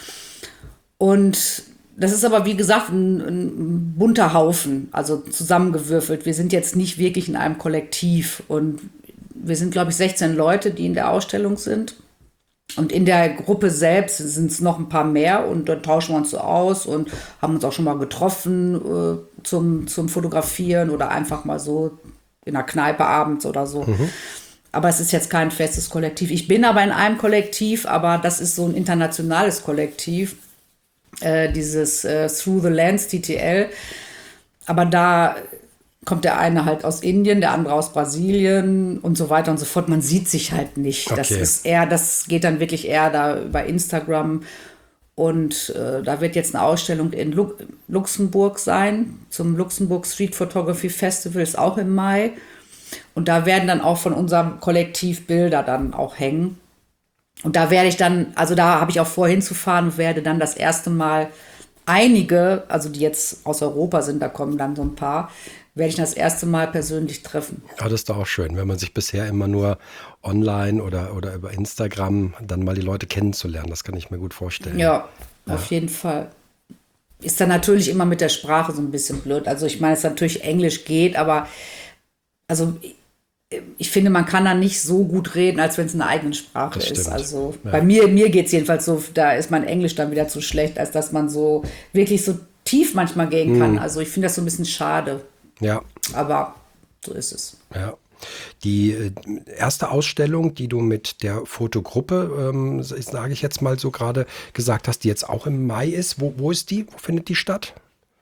Und das ist aber, wie gesagt, ein bunter Haufen, also zusammengewürfelt. Wir sind jetzt nicht wirklich in einem Kollektiv. Und wir sind, glaube ich, 16 Leute, die in der Ausstellung sind. Und in der Gruppe selbst sind es noch ein paar mehr und dann tauschen wir uns so aus und haben uns auch schon mal getroffen zum Fotografieren oder einfach mal so in einer Kneipe abends oder so. Aber es ist jetzt kein festes Kollektiv. Ich bin aber in einem Kollektiv, aber das ist so ein internationales Kollektiv, dieses Through the Lens, TTL. Aber da kommt der eine halt aus Indien, der andere aus Brasilien und so weiter und so fort. Man sieht sich halt nicht. Okay. Das geht dann wirklich eher da über Instagram. Und da wird jetzt eine Ausstellung in Luxemburg sein, zum Luxemburg Street Photography Festival, ist auch im Mai. Und da werden dann auch von unserem Kollektiv Bilder dann auch hängen. Und da werde ich dann, also da habe ich auch vor hinzufahren und werde dann das erste Mal einige, also die jetzt aus Europa sind, da kommen dann so ein paar, werde ich das erste Mal persönlich treffen. Ja, das ist doch auch schön, wenn man sich bisher immer nur online oder über Instagram dann mal die Leute kennenzulernen. Das kann ich mir gut vorstellen. Ja, auf jeden Fall. Ist dann natürlich immer mit der Sprache so ein bisschen blöd. Also ich meine, es natürlich Englisch geht, aber also ich finde, man kann da nicht so gut reden, als wenn es eine eigene Sprache Das ist. stimmt. Also Ja. bei mir geht es jedenfalls so, da ist mein Englisch dann wieder zu schlecht, als dass man so wirklich so tief manchmal gehen kann. Also ich finde das so ein bisschen schade. Ja, Aber so ist es. ja. Die erste Ausstellung, die du mit der Fotogruppe, sage ich jetzt mal so gerade gesagt hast, die jetzt auch im Mai ist, wo ist die? Wo findet die statt?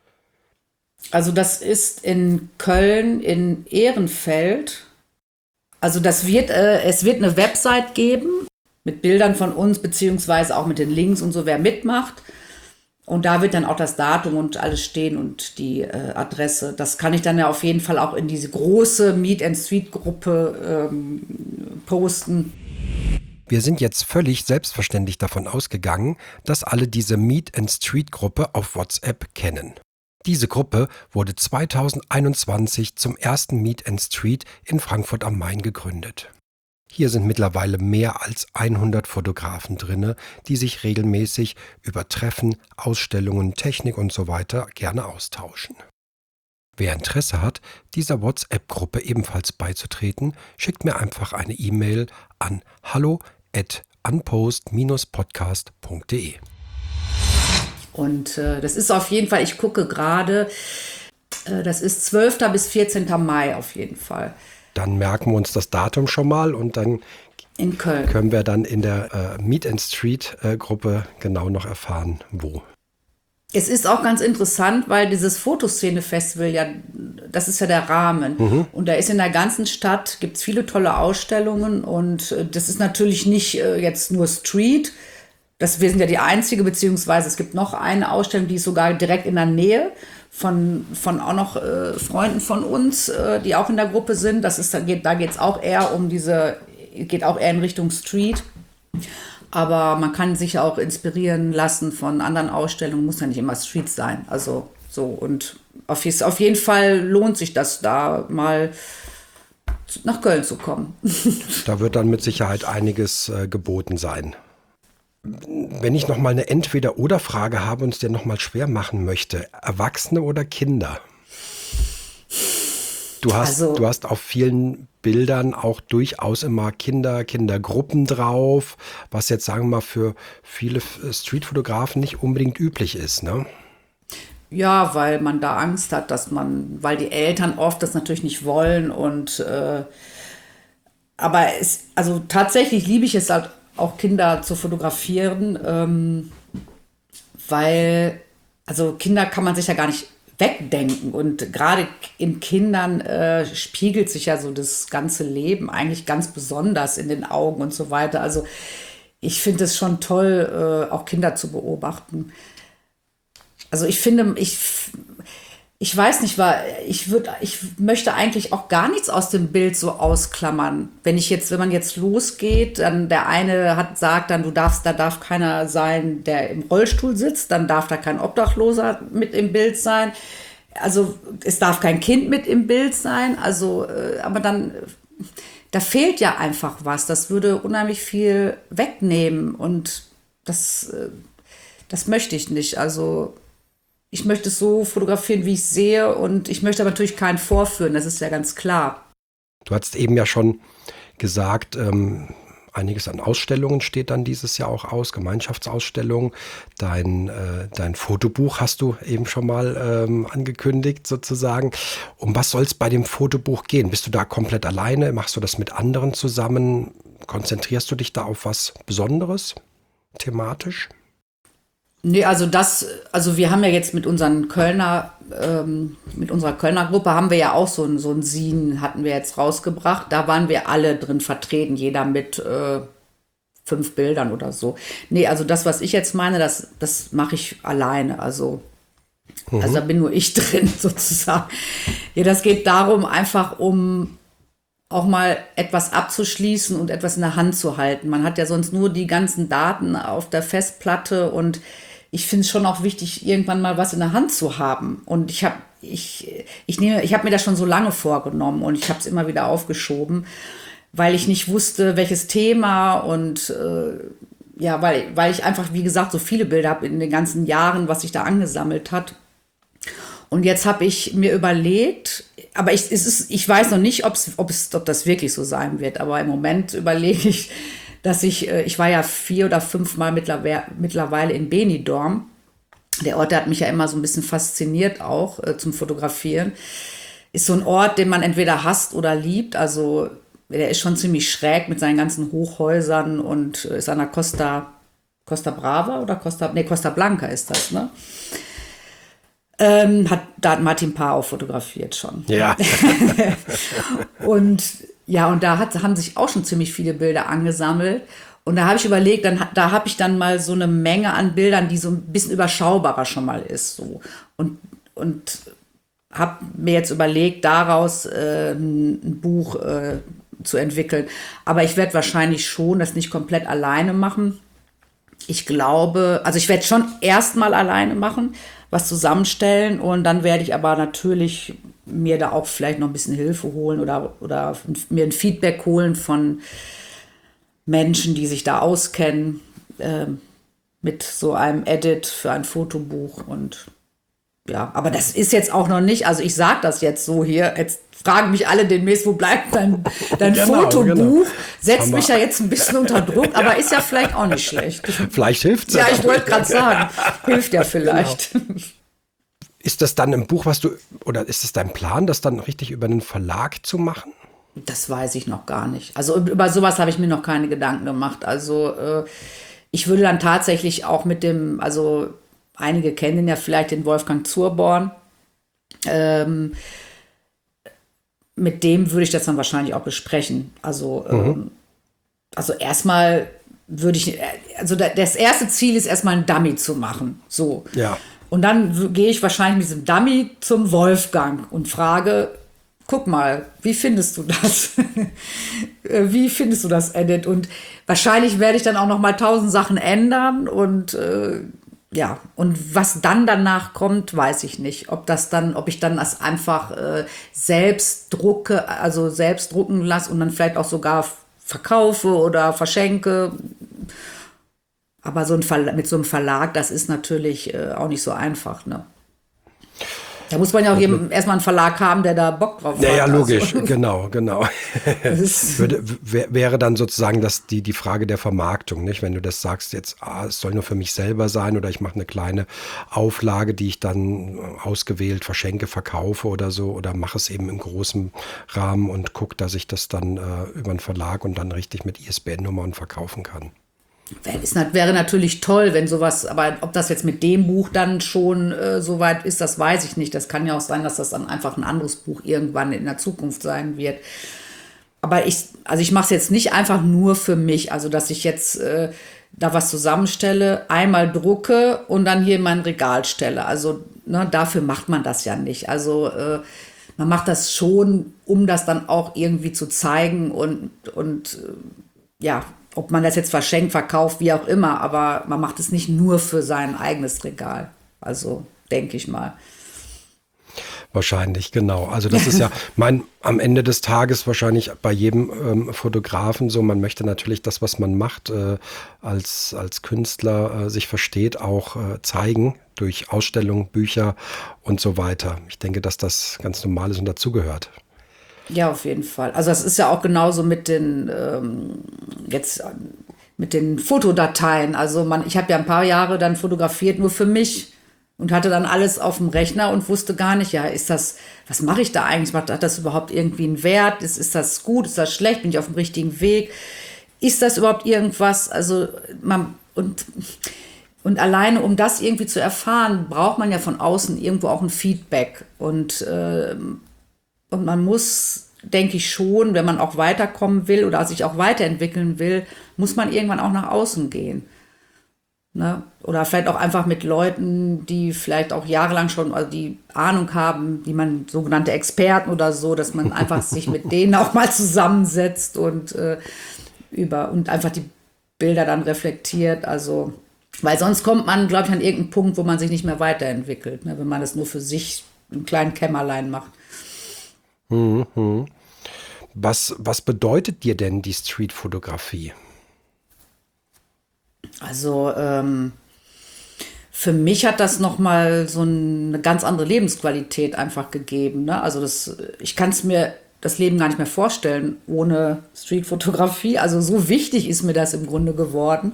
Also das ist in Köln, in Ehrenfeld. Also es wird eine Website geben mit Bildern von uns, beziehungsweise auch mit den Links und so, wer mitmacht. Und da wird dann auch das Datum und alles stehen und die Adresse. Das kann ich dann ja auf jeden Fall auch in diese große Meet and Street Gruppe posten. Wir sind jetzt völlig selbstverständlich davon ausgegangen, dass alle diese Meet and Street Gruppe auf WhatsApp kennen. Diese Gruppe wurde 2021 zum ersten Meet and Street in Frankfurt am Main gegründet. Hier sind mittlerweile mehr als 100 Fotografen drinne, die sich regelmäßig über Treffen, Ausstellungen, Technik und so weiter gerne austauschen. Wer Interesse hat, dieser WhatsApp-Gruppe ebenfalls beizutreten, schickt mir einfach eine E-Mail an hallo@unpost-podcast.de. Und das ist auf jeden Fall, ich gucke gerade, das ist 12. bis 14. Mai auf jeden Fall. Dann merken wir uns das Datum schon mal und dann In Köln. können wir dann in der Meet and Street Gruppe genau noch erfahren, wo. Es ist auch ganz interessant, weil dieses Fotoszene-Festival, ja, das ist ja der Rahmen. Und da ist in der ganzen Stadt, gibt es viele tolle Ausstellungen und das ist natürlich nicht jetzt nur Street. Wir sind ja die einzige, beziehungsweise es gibt noch eine Ausstellung, die ist sogar direkt in der Nähe von auch noch Freunden von uns, die auch in der Gruppe sind. Da geht es auch eher geht auch eher in Richtung Street. Aber man kann sich auch inspirieren lassen von anderen Ausstellungen, muss ja nicht immer Street sein. Also so, und auf jeden Fall lohnt sich das da mal nach Köln zu kommen. Da wird dann mit Sicherheit einiges geboten sein. Wenn ich nochmal eine Entweder-oder-Frage habe und es dir nochmal schwer machen möchte, Erwachsene oder Kinder? Du hast auf vielen Bildern auch durchaus immer Kindergruppen drauf, was jetzt, sagen wir mal, für viele Streetfotografen nicht unbedingt üblich ist, ne? Ja, weil man da Angst hat, weil die Eltern oft das natürlich nicht wollen aber also tatsächlich liebe ich es halt auch Kinder zu fotografieren, weil, also Kinder kann man sich ja gar nicht wegdenken und gerade in Kindern spiegelt sich ja so das ganze Leben eigentlich ganz besonders in den Augen und so weiter. Also ich finde es schon toll, auch Kinder zu beobachten. Also ich finde, ich weiß nicht, ich möchte eigentlich auch gar nichts aus dem Bild so ausklammern. Wenn man jetzt losgeht, dann der eine sagt dann, da darf keiner sein, der im Rollstuhl sitzt, dann darf da kein Obdachloser mit im Bild sein. Also es darf kein Kind mit im Bild sein. Also, aber dann, da fehlt ja einfach was. Das würde unheimlich viel wegnehmen und das möchte ich nicht. Also ich möchte es so fotografieren, wie ich es sehe und ich möchte aber natürlich keinen vorführen, das ist ja ganz klar. Du hast eben ja schon gesagt, einiges an Ausstellungen steht dann dieses Jahr auch aus, Gemeinschaftsausstellungen. Dein Fotobuch hast du eben schon mal angekündigt sozusagen. Um was soll es bei dem Fotobuch gehen? Bist du da komplett alleine? Machst du das mit anderen zusammen? Konzentrierst du dich da auf was Besonderes, thematisch? Nee, also wir haben ja jetzt mit unserer Kölner Gruppe haben wir ja auch so ein Zine, hatten wir jetzt rausgebracht. Da waren wir alle drin vertreten, jeder mit 5 Bildern oder so. Nee, also das, was ich jetzt meine, das mache ich alleine. Also da bin nur ich drin sozusagen. Ja, das geht darum, einfach um auch mal etwas abzuschließen und etwas in der Hand zu halten. Man hat ja sonst nur die ganzen Daten auf der Festplatte und ich finde es schon auch wichtig, irgendwann mal was in der Hand zu haben. Und ich habe mir das schon so lange vorgenommen und ich habe es immer wieder aufgeschoben, weil ich nicht wusste, welches Thema und weil ich einfach, wie gesagt, so viele Bilder habe in den ganzen Jahren, was sich da angesammelt hat. Und jetzt habe ich mir überlegt, aber ich weiß noch nicht, ob das wirklich so sein wird, aber im Moment überlege ich, dass ich war ja 4 oder 5 Mal mittlerweile in Benidorm. Der Ort, der hat mich ja immer so ein bisschen fasziniert auch zum Fotografieren. Ist so ein Ort, den man entweder hasst oder liebt. Also der ist schon ziemlich schräg mit seinen ganzen Hochhäusern und ist an der Costa Brava oder Costa Blanca ist das, ne? Da hat Martin Paar auch fotografiert schon. Ja. Und da haben sich auch schon ziemlich viele Bilder angesammelt. Und da habe ich überlegt, da habe ich dann mal so eine Menge an Bildern, die so ein bisschen überschaubarer schon mal ist. So. Und habe mir jetzt überlegt, daraus ein Buch zu entwickeln. Aber ich werde wahrscheinlich schon das nicht komplett alleine machen. Ich glaube, also ich werde schon erstmal alleine machen, was zusammenstellen und dann werde ich aber natürlich mir da auch vielleicht noch ein bisschen Hilfe holen oder mir ein Feedback holen von Menschen, die sich da auskennen mit so einem Edit für ein Fotobuch und ja, aber das ist jetzt auch noch nicht, also ich sage das jetzt so hier, jetzt fragen mich alle demnächst, wo bleibt dein Fotobuch? Genau. Setzt mich ja jetzt ein bisschen unter Druck, aber ist ja vielleicht auch nicht schlecht. Vielleicht hilft es. Ja, ich wollte gerade sagen, hilft ja vielleicht. Genau. Ist das dann ein Buch, oder ist es dein Plan, das dann richtig über einen Verlag zu machen? Das weiß ich noch gar nicht. Also über sowas habe ich mir noch keine Gedanken gemacht. Also ich würde dann tatsächlich auch also einige kennen ja vielleicht den Wolfgang Zurborn. Mit dem würde ich das dann wahrscheinlich auch besprechen. Also erstmal würde ich, also das erste Ziel ist erstmal ein Dummy zu machen. So. Ja. Und dann gehe ich wahrscheinlich mit diesem Dummy zum Wolfgang und frage, guck mal, wie findest du das? Wie findest du das Edit? Und wahrscheinlich werde ich dann auch noch mal 1000 Sachen ändern und Ja, und was dann danach kommt, weiß ich nicht. Ob ich dann das einfach selbst drucke, also selbst drucken lasse und dann vielleicht auch sogar verkaufe oder verschenke. Aber mit so einem Verlag, das ist natürlich auch nicht so einfach, ne? Da muss man ja auch erstmal einen Verlag haben, der da Bock drauf hat. Ja, Also, logisch, genau. das ist, Wäre dann sozusagen die Frage der Vermarktung, nicht? Wenn du das sagst, jetzt, es soll nur für mich selber sein oder ich mache eine kleine Auflage, die ich dann ausgewählt verschenke, verkaufe oder so, oder mache es eben im großen Rahmen und gucke, dass ich das dann über einen Verlag und dann richtig mit ISBN-Nummer und verkaufen kann. wäre natürlich toll, wenn sowas, aber ob das jetzt mit dem Buch dann schon so weit ist, das weiß ich nicht. Das kann ja auch sein, dass das dann einfach ein anderes Buch irgendwann in der Zukunft sein wird. Aber ich mache es jetzt nicht einfach nur für mich, also dass ich jetzt da was zusammenstelle, einmal drucke und dann hier in mein Regal stelle. Also ne, dafür macht man das ja nicht. Also man macht das schon, um das dann auch irgendwie zu zeigen und ja, ob man das jetzt verschenkt, verkauft, wie auch immer, aber man macht es nicht nur für sein eigenes Regal. Also denke ich mal. Wahrscheinlich, genau. Also das ist ja am Ende des Tages wahrscheinlich bei jedem Fotografen so, man möchte natürlich das, was man macht, als Künstler sich versteht, auch zeigen durch Ausstellungen, Bücher und so weiter. Ich denke, dass das ganz normal ist und dazugehört. Ja, auf jeden Fall. Also das ist ja auch genauso mit mit den Fotodateien. Also ich habe ja ein paar Jahre dann fotografiert nur für mich und hatte dann alles auf dem Rechner und wusste gar nicht, ja, was mache ich da eigentlich? Hat das überhaupt irgendwie einen Wert? Ist das gut? Ist das schlecht? Bin ich auf dem richtigen Weg? Ist das überhaupt irgendwas? Also und alleine, um das irgendwie zu erfahren, braucht man ja von außen irgendwo auch ein Feedback. Und man muss, denke ich schon, wenn man auch weiterkommen will oder sich auch weiterentwickeln will, muss man irgendwann auch nach außen gehen. Ne? Oder vielleicht auch einfach mit Leuten, die vielleicht auch jahrelang schon also die Ahnung haben, die man sogenannte Experten oder so, dass man einfach sich mit denen auch mal zusammensetzt und einfach die Bilder dann reflektiert. Also, weil sonst kommt man, glaube ich, an irgendeinen Punkt, wo man sich nicht mehr weiterentwickelt, ne? Wenn man das nur für sich im kleinen Kämmerlein macht. Was bedeutet dir denn die Streetfotografie? Also für mich hat das nochmal so eine ganz andere Lebensqualität einfach gegeben. Ne? Also ich kann es mir das Leben gar nicht mehr vorstellen ohne Streetfotografie. Also so wichtig ist mir das im Grunde geworden.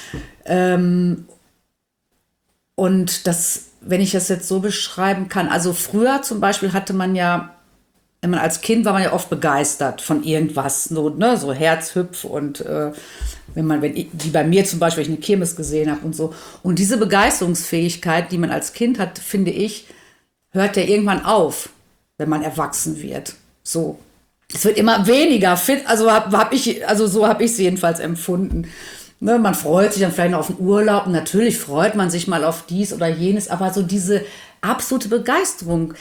Und wenn ich das jetzt so beschreiben kann, also früher zum Beispiel hatte man ja, wenn man als Kind war man ja oft begeistert von irgendwas, so, ne, so Herzhüpf und wie bei mir zum Beispiel, wenn ich eine Kirmes gesehen habe und so. Und diese Begeisterungsfähigkeit, die man als Kind hat, finde ich, hört ja irgendwann auf, wenn man erwachsen wird. So. Es wird immer weniger fit, also so habe ich es jedenfalls empfunden. Ne, man freut sich dann vielleicht noch auf den Urlaub und natürlich freut man sich mal auf dies oder jenes, aber so diese absolute Begeisterung,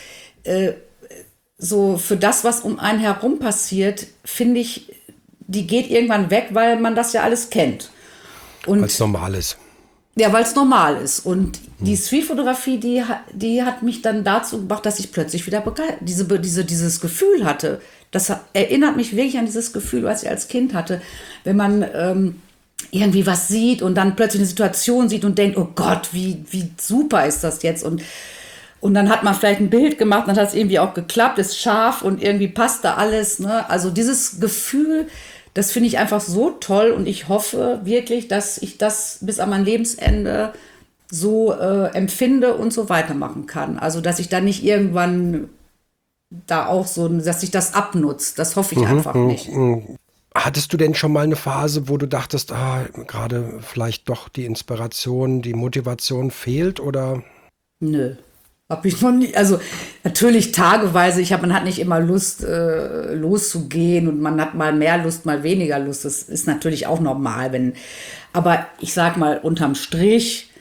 so für das, was um einen herum passiert, finde ich, die geht irgendwann weg, weil man das ja alles kennt. Weil es normal ist. Ja, weil es normal ist. Und die Streetfotografie, die hat mich dann dazu gebracht, dass ich plötzlich wieder dieses Gefühl hatte. Das erinnert mich wirklich an dieses Gefühl, was ich als Kind hatte. Wenn man irgendwie was sieht und dann plötzlich eine Situation sieht und denkt, oh Gott, wie super ist das jetzt? Und dann hat man vielleicht ein Bild gemacht, dann hat es irgendwie auch geklappt, ist scharf und irgendwie passt da alles. Ne? Also dieses Gefühl, das finde ich einfach so toll und ich hoffe wirklich, dass ich das bis an mein Lebensende so empfinde und so weitermachen kann. Also dass ich da nicht irgendwann da auch so, dass sich das abnutzt. Das hoffe ich einfach nicht. Hattest du denn schon mal eine Phase, wo du dachtest, gerade vielleicht doch die Inspiration, die Motivation fehlt oder? Nö. Hab ich noch nie, also natürlich tageweise, man hat nicht immer Lust loszugehen und man hat mal mehr Lust, mal weniger Lust. Das ist natürlich auch normal, aber ich sag mal, unterm Strich,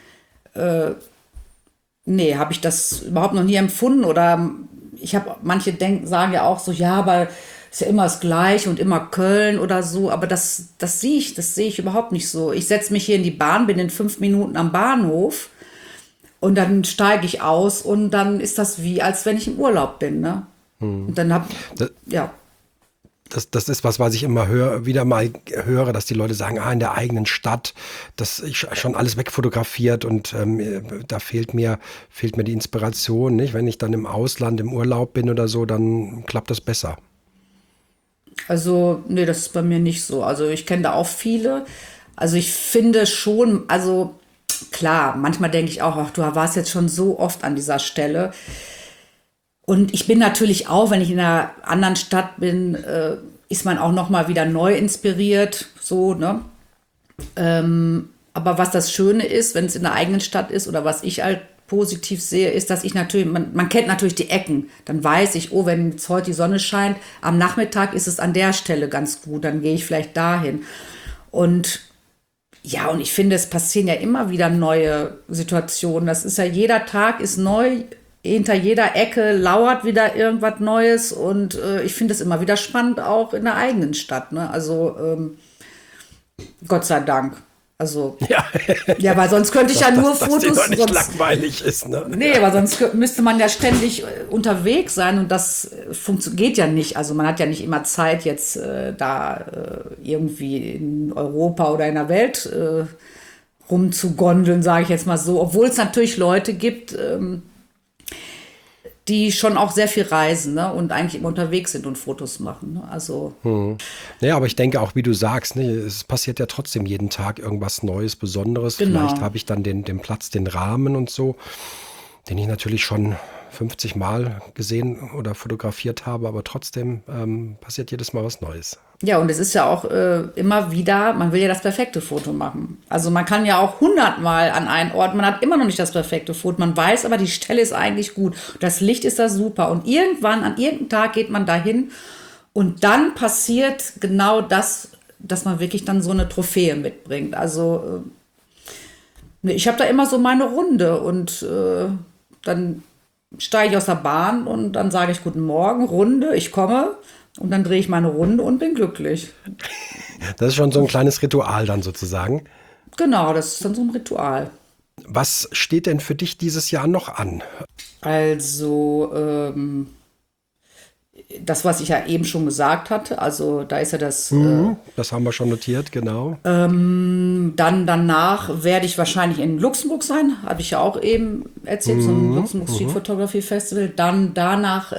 nee, habe ich das überhaupt noch nie empfunden oder manche sagen ja auch so, ja, aber ist ja immer das Gleiche und immer Köln oder so, aber das sehe ich überhaupt nicht so. Ich setze mich hier in die Bahn, bin in 5 Minuten am Bahnhof Und dann steige ich aus und dann ist das wie, als wenn ich im Urlaub bin, ne? Und dann ja. Das ist was ich immer wieder mal höre, dass die Leute sagen, in der eigenen Stadt, das ist schon alles wegfotografiert und da fehlt mir die Inspiration, nicht? Wenn ich dann im Ausland im Urlaub bin oder so, dann klappt das besser. Also, nee, das ist bei mir nicht so. Also ich kenne da auch viele. Also ich finde schon, also klar, manchmal denke ich auch, ach, du warst jetzt schon so oft an dieser Stelle. Und ich bin natürlich auch, wenn ich in einer anderen Stadt bin, ist man auch noch mal wieder neu inspiriert, so, ne? Aber was das Schöne ist, wenn es in der eigenen Stadt ist oder was ich halt positiv sehe, ist, dass ich natürlich, man kennt natürlich die Ecken. Dann weiß ich, oh, wenn jetzt heute die Sonne scheint, am Nachmittag ist es an der Stelle ganz gut, dann gehe ich vielleicht dahin. Und ja, und ich finde, es passieren ja immer wieder neue Situationen. Das ist ja, jeder Tag ist neu. Hinter jeder Ecke lauert wieder irgendwas Neues und ich finde es immer wieder spannend, auch in der eigenen Stadt. Ne? Also Gott sei Dank. Also ja, weil sonst könnte ich ja nur Fotos. Dass die doch nicht sonst, langweilig ist, ne? Nee, aber sonst müsste man ja ständig unterwegs sein und das geht ja nicht. Also man hat ja nicht immer Zeit, jetzt irgendwie in Europa oder in der Welt rumzugondeln, sage ich jetzt mal so. Obwohl es natürlich Leute gibt, die schon auch sehr viel reisen, ne? Und eigentlich immer unterwegs sind und Fotos machen. Ne? Also. Ja, aber ich denke auch, wie du sagst, ne, es passiert ja trotzdem jeden Tag irgendwas Neues, Besonderes. Genau. Vielleicht habe ich dann den Platz, den Rahmen und so, den ich natürlich schon 50 Mal gesehen oder fotografiert habe, aber trotzdem passiert jedes Mal was Neues. Ja, und es ist ja auch immer wieder, man will ja das perfekte Foto machen. Also man kann ja auch 100-mal an einen Ort, man hat immer noch nicht das perfekte Foto, man weiß aber, die Stelle ist eigentlich gut, das Licht ist da super und irgendwann, an irgendeinem Tag geht man dahin und dann passiert genau das, dass man wirklich dann so eine Trophäe mitbringt. Also ich habe da immer so meine Runde und dann steige ich aus der Bahn und dann sage ich guten Morgen, Runde, ich komme. Und dann drehe ich meine Runde und bin glücklich. Das ist schon so ein kleines Ritual dann sozusagen. Genau, das ist dann so ein Ritual. Was steht denn für dich dieses Jahr noch an? Also, das, was ich ja eben schon gesagt hatte, also da ist ja das. Das haben wir schon notiert, genau. Dann danach werde ich wahrscheinlich in Luxemburg sein, habe ich ja auch eben erzählt, so ein Luxemburg Street Photography Festival. Dann danach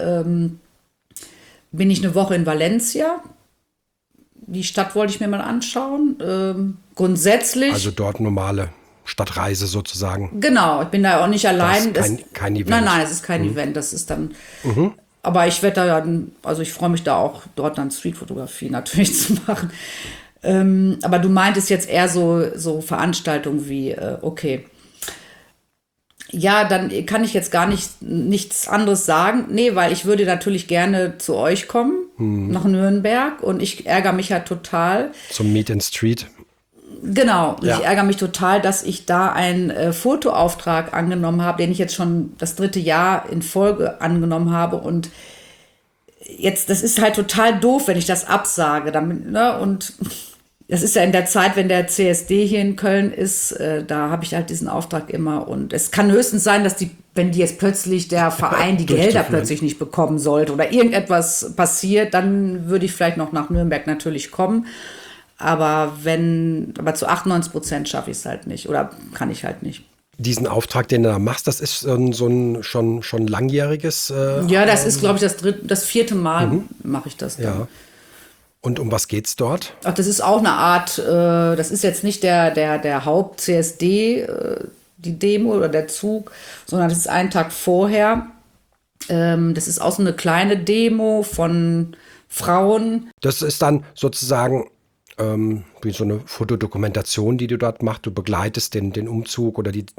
bin ich eine Woche in Valencia. Die Stadt wollte ich mir mal anschauen. Grundsätzlich. Also dort normale Stadtreise sozusagen. Genau, ich bin da auch nicht allein. Das ist kein Event. Nein, es ist kein Event. Das ist dann. Aber ich werde da ja, also ich freue mich da auch, dort dann Streetfotografie natürlich zu machen. Aber du meintest jetzt eher so Veranstaltungen wie, okay. Ja, dann kann ich jetzt gar nichts anderes sagen. Nee, weil ich würde natürlich gerne zu euch kommen, nach Nürnberg. Und ich ärgere mich ja total. Zum Meet in Street. Genau. Ja. Ich ärgere mich total, dass ich da einen Fotoauftrag angenommen habe, den ich jetzt schon das 3. Jahr in Folge angenommen habe. Und jetzt, das ist halt total doof, wenn ich das absage. Damit, ne? Und das ist ja in der Zeit, wenn der CSD hier in Köln ist, da habe ich halt diesen Auftrag immer. Und es kann höchstens sein, dass wenn die jetzt plötzlich der Verein die Gelder plötzlich nicht bekommen sollte oder irgendetwas passiert, dann würde ich vielleicht noch nach Nürnberg natürlich kommen. Aber zu 98% schaffe ich es halt nicht oder kann ich halt nicht. Diesen Auftrag, den du da machst, das ist so ein schon langjähriges. Ja, das ist, glaube ich, das 4. Mal mache ich das dann. Ja. Und um was geht's dort? Ach, das ist auch eine Art, das ist jetzt nicht der Haupt-CSD, die Demo oder der Zug, sondern das ist einen Tag vorher. Das ist auch so eine kleine Demo von Frauen. Das ist dann sozusagen wie so eine Fotodokumentation, die du dort machst. Du begleitest den Umzug oder die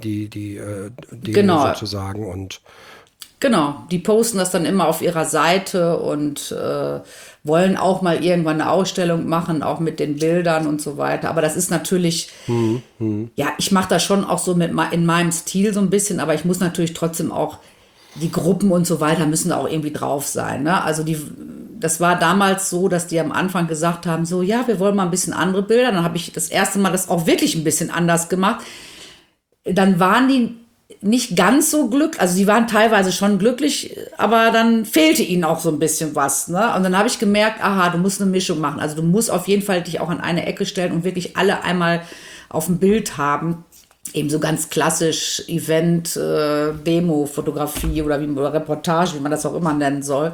Demo sozusagen und genau, die posten das dann immer auf ihrer Seite und wollen auch mal irgendwann eine Ausstellung machen, auch mit den Bildern und so weiter. Aber das ist natürlich, ja, ich mache das schon auch so in meinem Stil so ein bisschen, aber ich muss natürlich trotzdem auch, die Gruppen und so weiter müssen da auch irgendwie drauf sein. Ne? Also das war damals so, dass die am Anfang gesagt haben, so, ja, wir wollen mal ein bisschen andere Bilder. Dann habe ich das erste Mal das auch wirklich ein bisschen anders gemacht. Dann waren die nicht ganz so glücklich, also sie waren teilweise schon glücklich, aber dann fehlte ihnen auch so ein bisschen was, ne? Und dann habe ich gemerkt, aha, du musst eine Mischung machen. Also du musst auf jeden Fall dich auch an eine Ecke stellen und wirklich alle einmal auf dem Bild haben. Eben so ganz klassisch Event, Demo, Fotografie oder Reportage, wie man das auch immer nennen soll.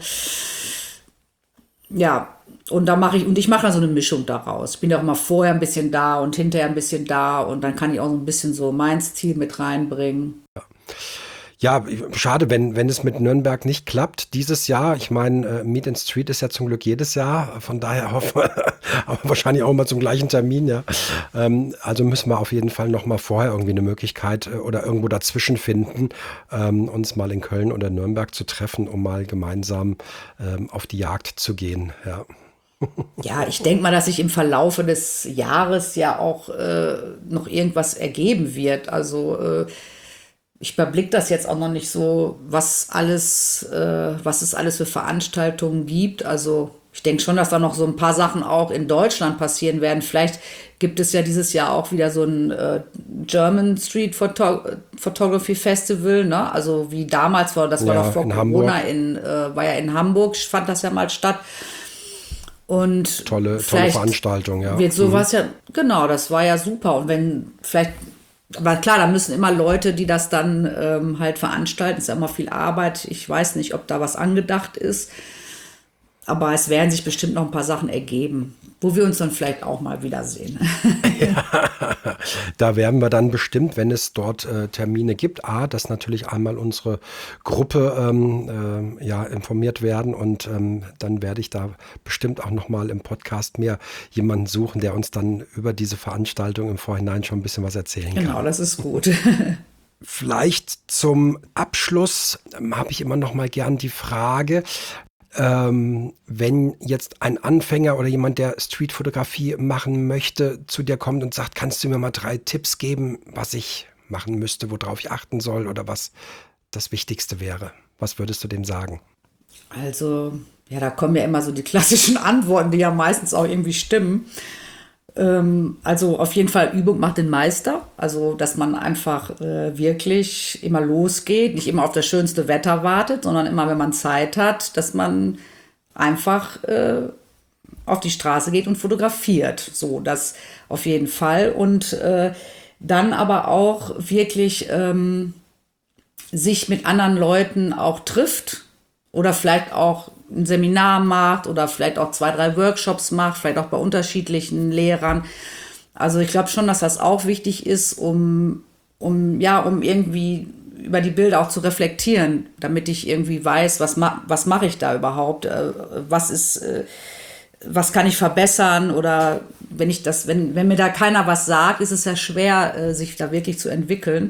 Ja, und ich mache dann so eine Mischung daraus. Ich bin ja auch mal vorher ein bisschen da und hinterher ein bisschen da und dann kann ich auch so ein bisschen so mein Stil mit reinbringen. Ja, schade, wenn es mit Nürnberg nicht klappt dieses Jahr. Ich meine, Meet and Street ist ja zum Glück jedes Jahr. Von daher hoffen wir, aber wahrscheinlich auch mal zum gleichen Termin, ja. Also müssen wir auf jeden Fall noch mal vorher irgendwie eine Möglichkeit oder irgendwo dazwischen finden, uns mal in Köln oder Nürnberg zu treffen, um mal gemeinsam auf die Jagd zu gehen, ja. Ja, ich denke mal, dass sich im Verlaufe des Jahres ja auch noch irgendwas ergeben wird. Also ich überblicke das jetzt auch noch nicht so, was es alles für Veranstaltungen gibt. Also ich denke schon, dass da noch so ein paar Sachen auch in Deutschland passieren werden. Vielleicht gibt es ja dieses Jahr auch wieder so ein German Street Photography Festival, ne? Also wie damals war, das war Ja, doch vor in Corona, Hamburg. war ja in Hamburg, fand das ja mal statt. Und Tolle vielleicht Veranstaltung, ja. wird sowas ja, genau, das war ja super. Und wenn vielleicht, aber klar, da müssen immer Leute, die das dann halt veranstalten, ist ja immer viel Arbeit. Ich weiß nicht, ob da was angedacht ist, aber es werden sich bestimmt noch ein paar Sachen ergeben, wo wir uns dann vielleicht auch mal wiedersehen. Da werden wir dann bestimmt, wenn es dort Termine gibt, dass natürlich einmal unsere Gruppe ja, informiert werden und dann werde ich da bestimmt auch nochmal im Podcast mir jemanden suchen, der uns dann über diese Veranstaltung im Vorhinein schon ein bisschen was erzählen kann. Genau, das ist gut. Vielleicht zum Abschluss habe ich immer noch mal gern die Frage, wenn jetzt ein Anfänger oder jemand, der Streetfotografie machen möchte, zu dir kommt und sagt, kannst du mir mal 3 Tipps geben, was ich machen müsste, worauf ich achten soll oder was das Wichtigste wäre? Was würdest du dem sagen? Also, ja, da kommen ja immer so die klassischen Antworten, die ja meistens auch irgendwie stimmen. Also auf jeden Fall Übung macht den Meister. Also, dass man einfach wirklich immer losgeht, nicht immer auf das schönste Wetter wartet, sondern immer, wenn man Zeit hat, dass man einfach auf die Straße geht und fotografiert. So, das auf jeden Fall. Und dann aber auch wirklich sich mit anderen Leuten auch trifft oder vielleicht auch ein Seminar macht oder vielleicht auch 2, 3 Workshops macht, vielleicht auch bei unterschiedlichen Lehrern. Also ich glaube schon, dass das auch wichtig ist, um irgendwie über die Bilder auch zu reflektieren, damit ich irgendwie weiß, was mache ich da überhaupt, was kann ich verbessern oder wenn mir da keiner was sagt, ist es ja schwer, sich da wirklich zu entwickeln.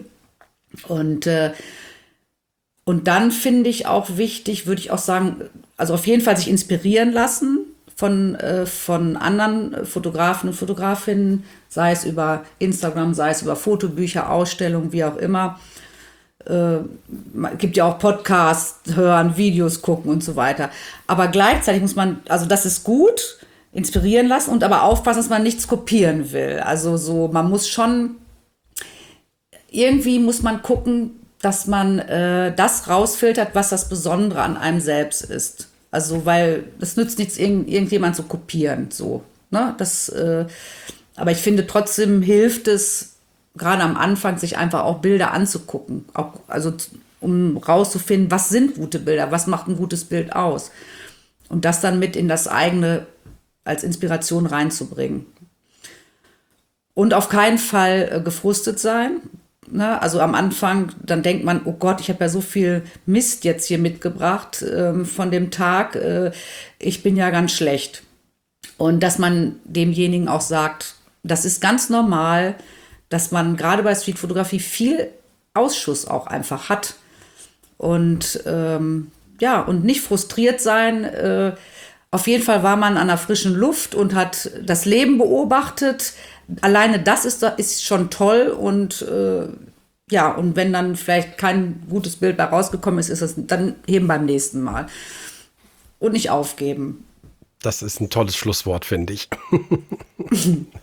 Und dann finde ich auch wichtig, würde ich auch sagen, also auf jeden Fall sich inspirieren lassen von anderen Fotografen und Fotografinnen, sei es über Instagram, sei es über Fotobücher, Ausstellungen, wie auch immer. Gibt ja auch Podcasts hören, Videos gucken und so weiter. Aber gleichzeitig muss man, also das ist gut, inspirieren lassen und aber aufpassen, dass man nichts kopieren will. Also so, man muss schon, irgendwie muss man gucken, dass man das rausfiltert, was das Besondere an einem selbst ist. Also, weil es nützt nichts, irgendjemand zu kopieren, so. Ne? Aber ich finde, trotzdem hilft es, gerade am Anfang, sich einfach auch Bilder anzugucken. Also, um rauszufinden, was sind gute Bilder, was macht ein gutes Bild aus. Und das dann mit in das eigene als Inspiration reinzubringen. Und auf keinen Fall gefrustet sein. Ne? Also am Anfang, dann denkt man, oh Gott, ich habe ja so viel Mist jetzt hier mitgebracht von dem Tag. Ich bin ja ganz schlecht. Und dass man demjenigen auch sagt, das ist ganz normal, dass man gerade bei Streetfotografie viel Ausschuss auch einfach hat. Und und nicht frustriert sein. Auf jeden Fall war man an der frischen Luft und hat das Leben beobachtet. Alleine das ist schon toll und und wenn dann vielleicht kein gutes Bild da rausgekommen ist, ist es dann eben beim nächsten Mal. Und nicht aufgeben. Das ist ein tolles Schlusswort, finde ich.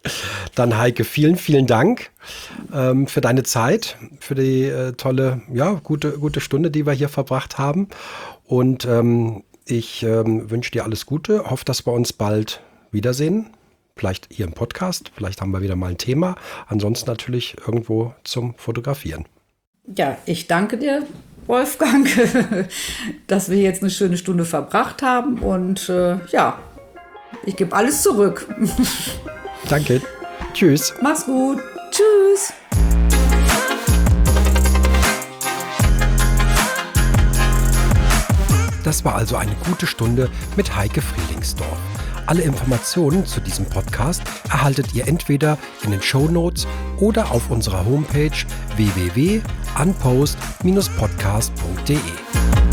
Dann Heike, vielen, vielen Dank für deine Zeit, für die tolle, ja, gute Stunde, die wir hier verbracht haben. Und ich wünsche dir alles Gute, hoffe, dass wir uns bald wiedersehen. Vielleicht hier im Podcast, vielleicht haben wir wieder mal ein Thema. Ansonsten natürlich irgendwo zum Fotografieren. Ja, ich danke dir, Wolfgang, dass wir jetzt eine schöne Stunde verbracht haben. Und ja, ich gebe alles zurück. Danke. Tschüss. Mach's gut. Tschüss. Das war also eine gute Stunde mit Heike Frielingsdorf. Alle Informationen zu diesem Podcast erhaltet ihr entweder in den Shownotes oder auf unserer Homepage www.unpost-podcast.de.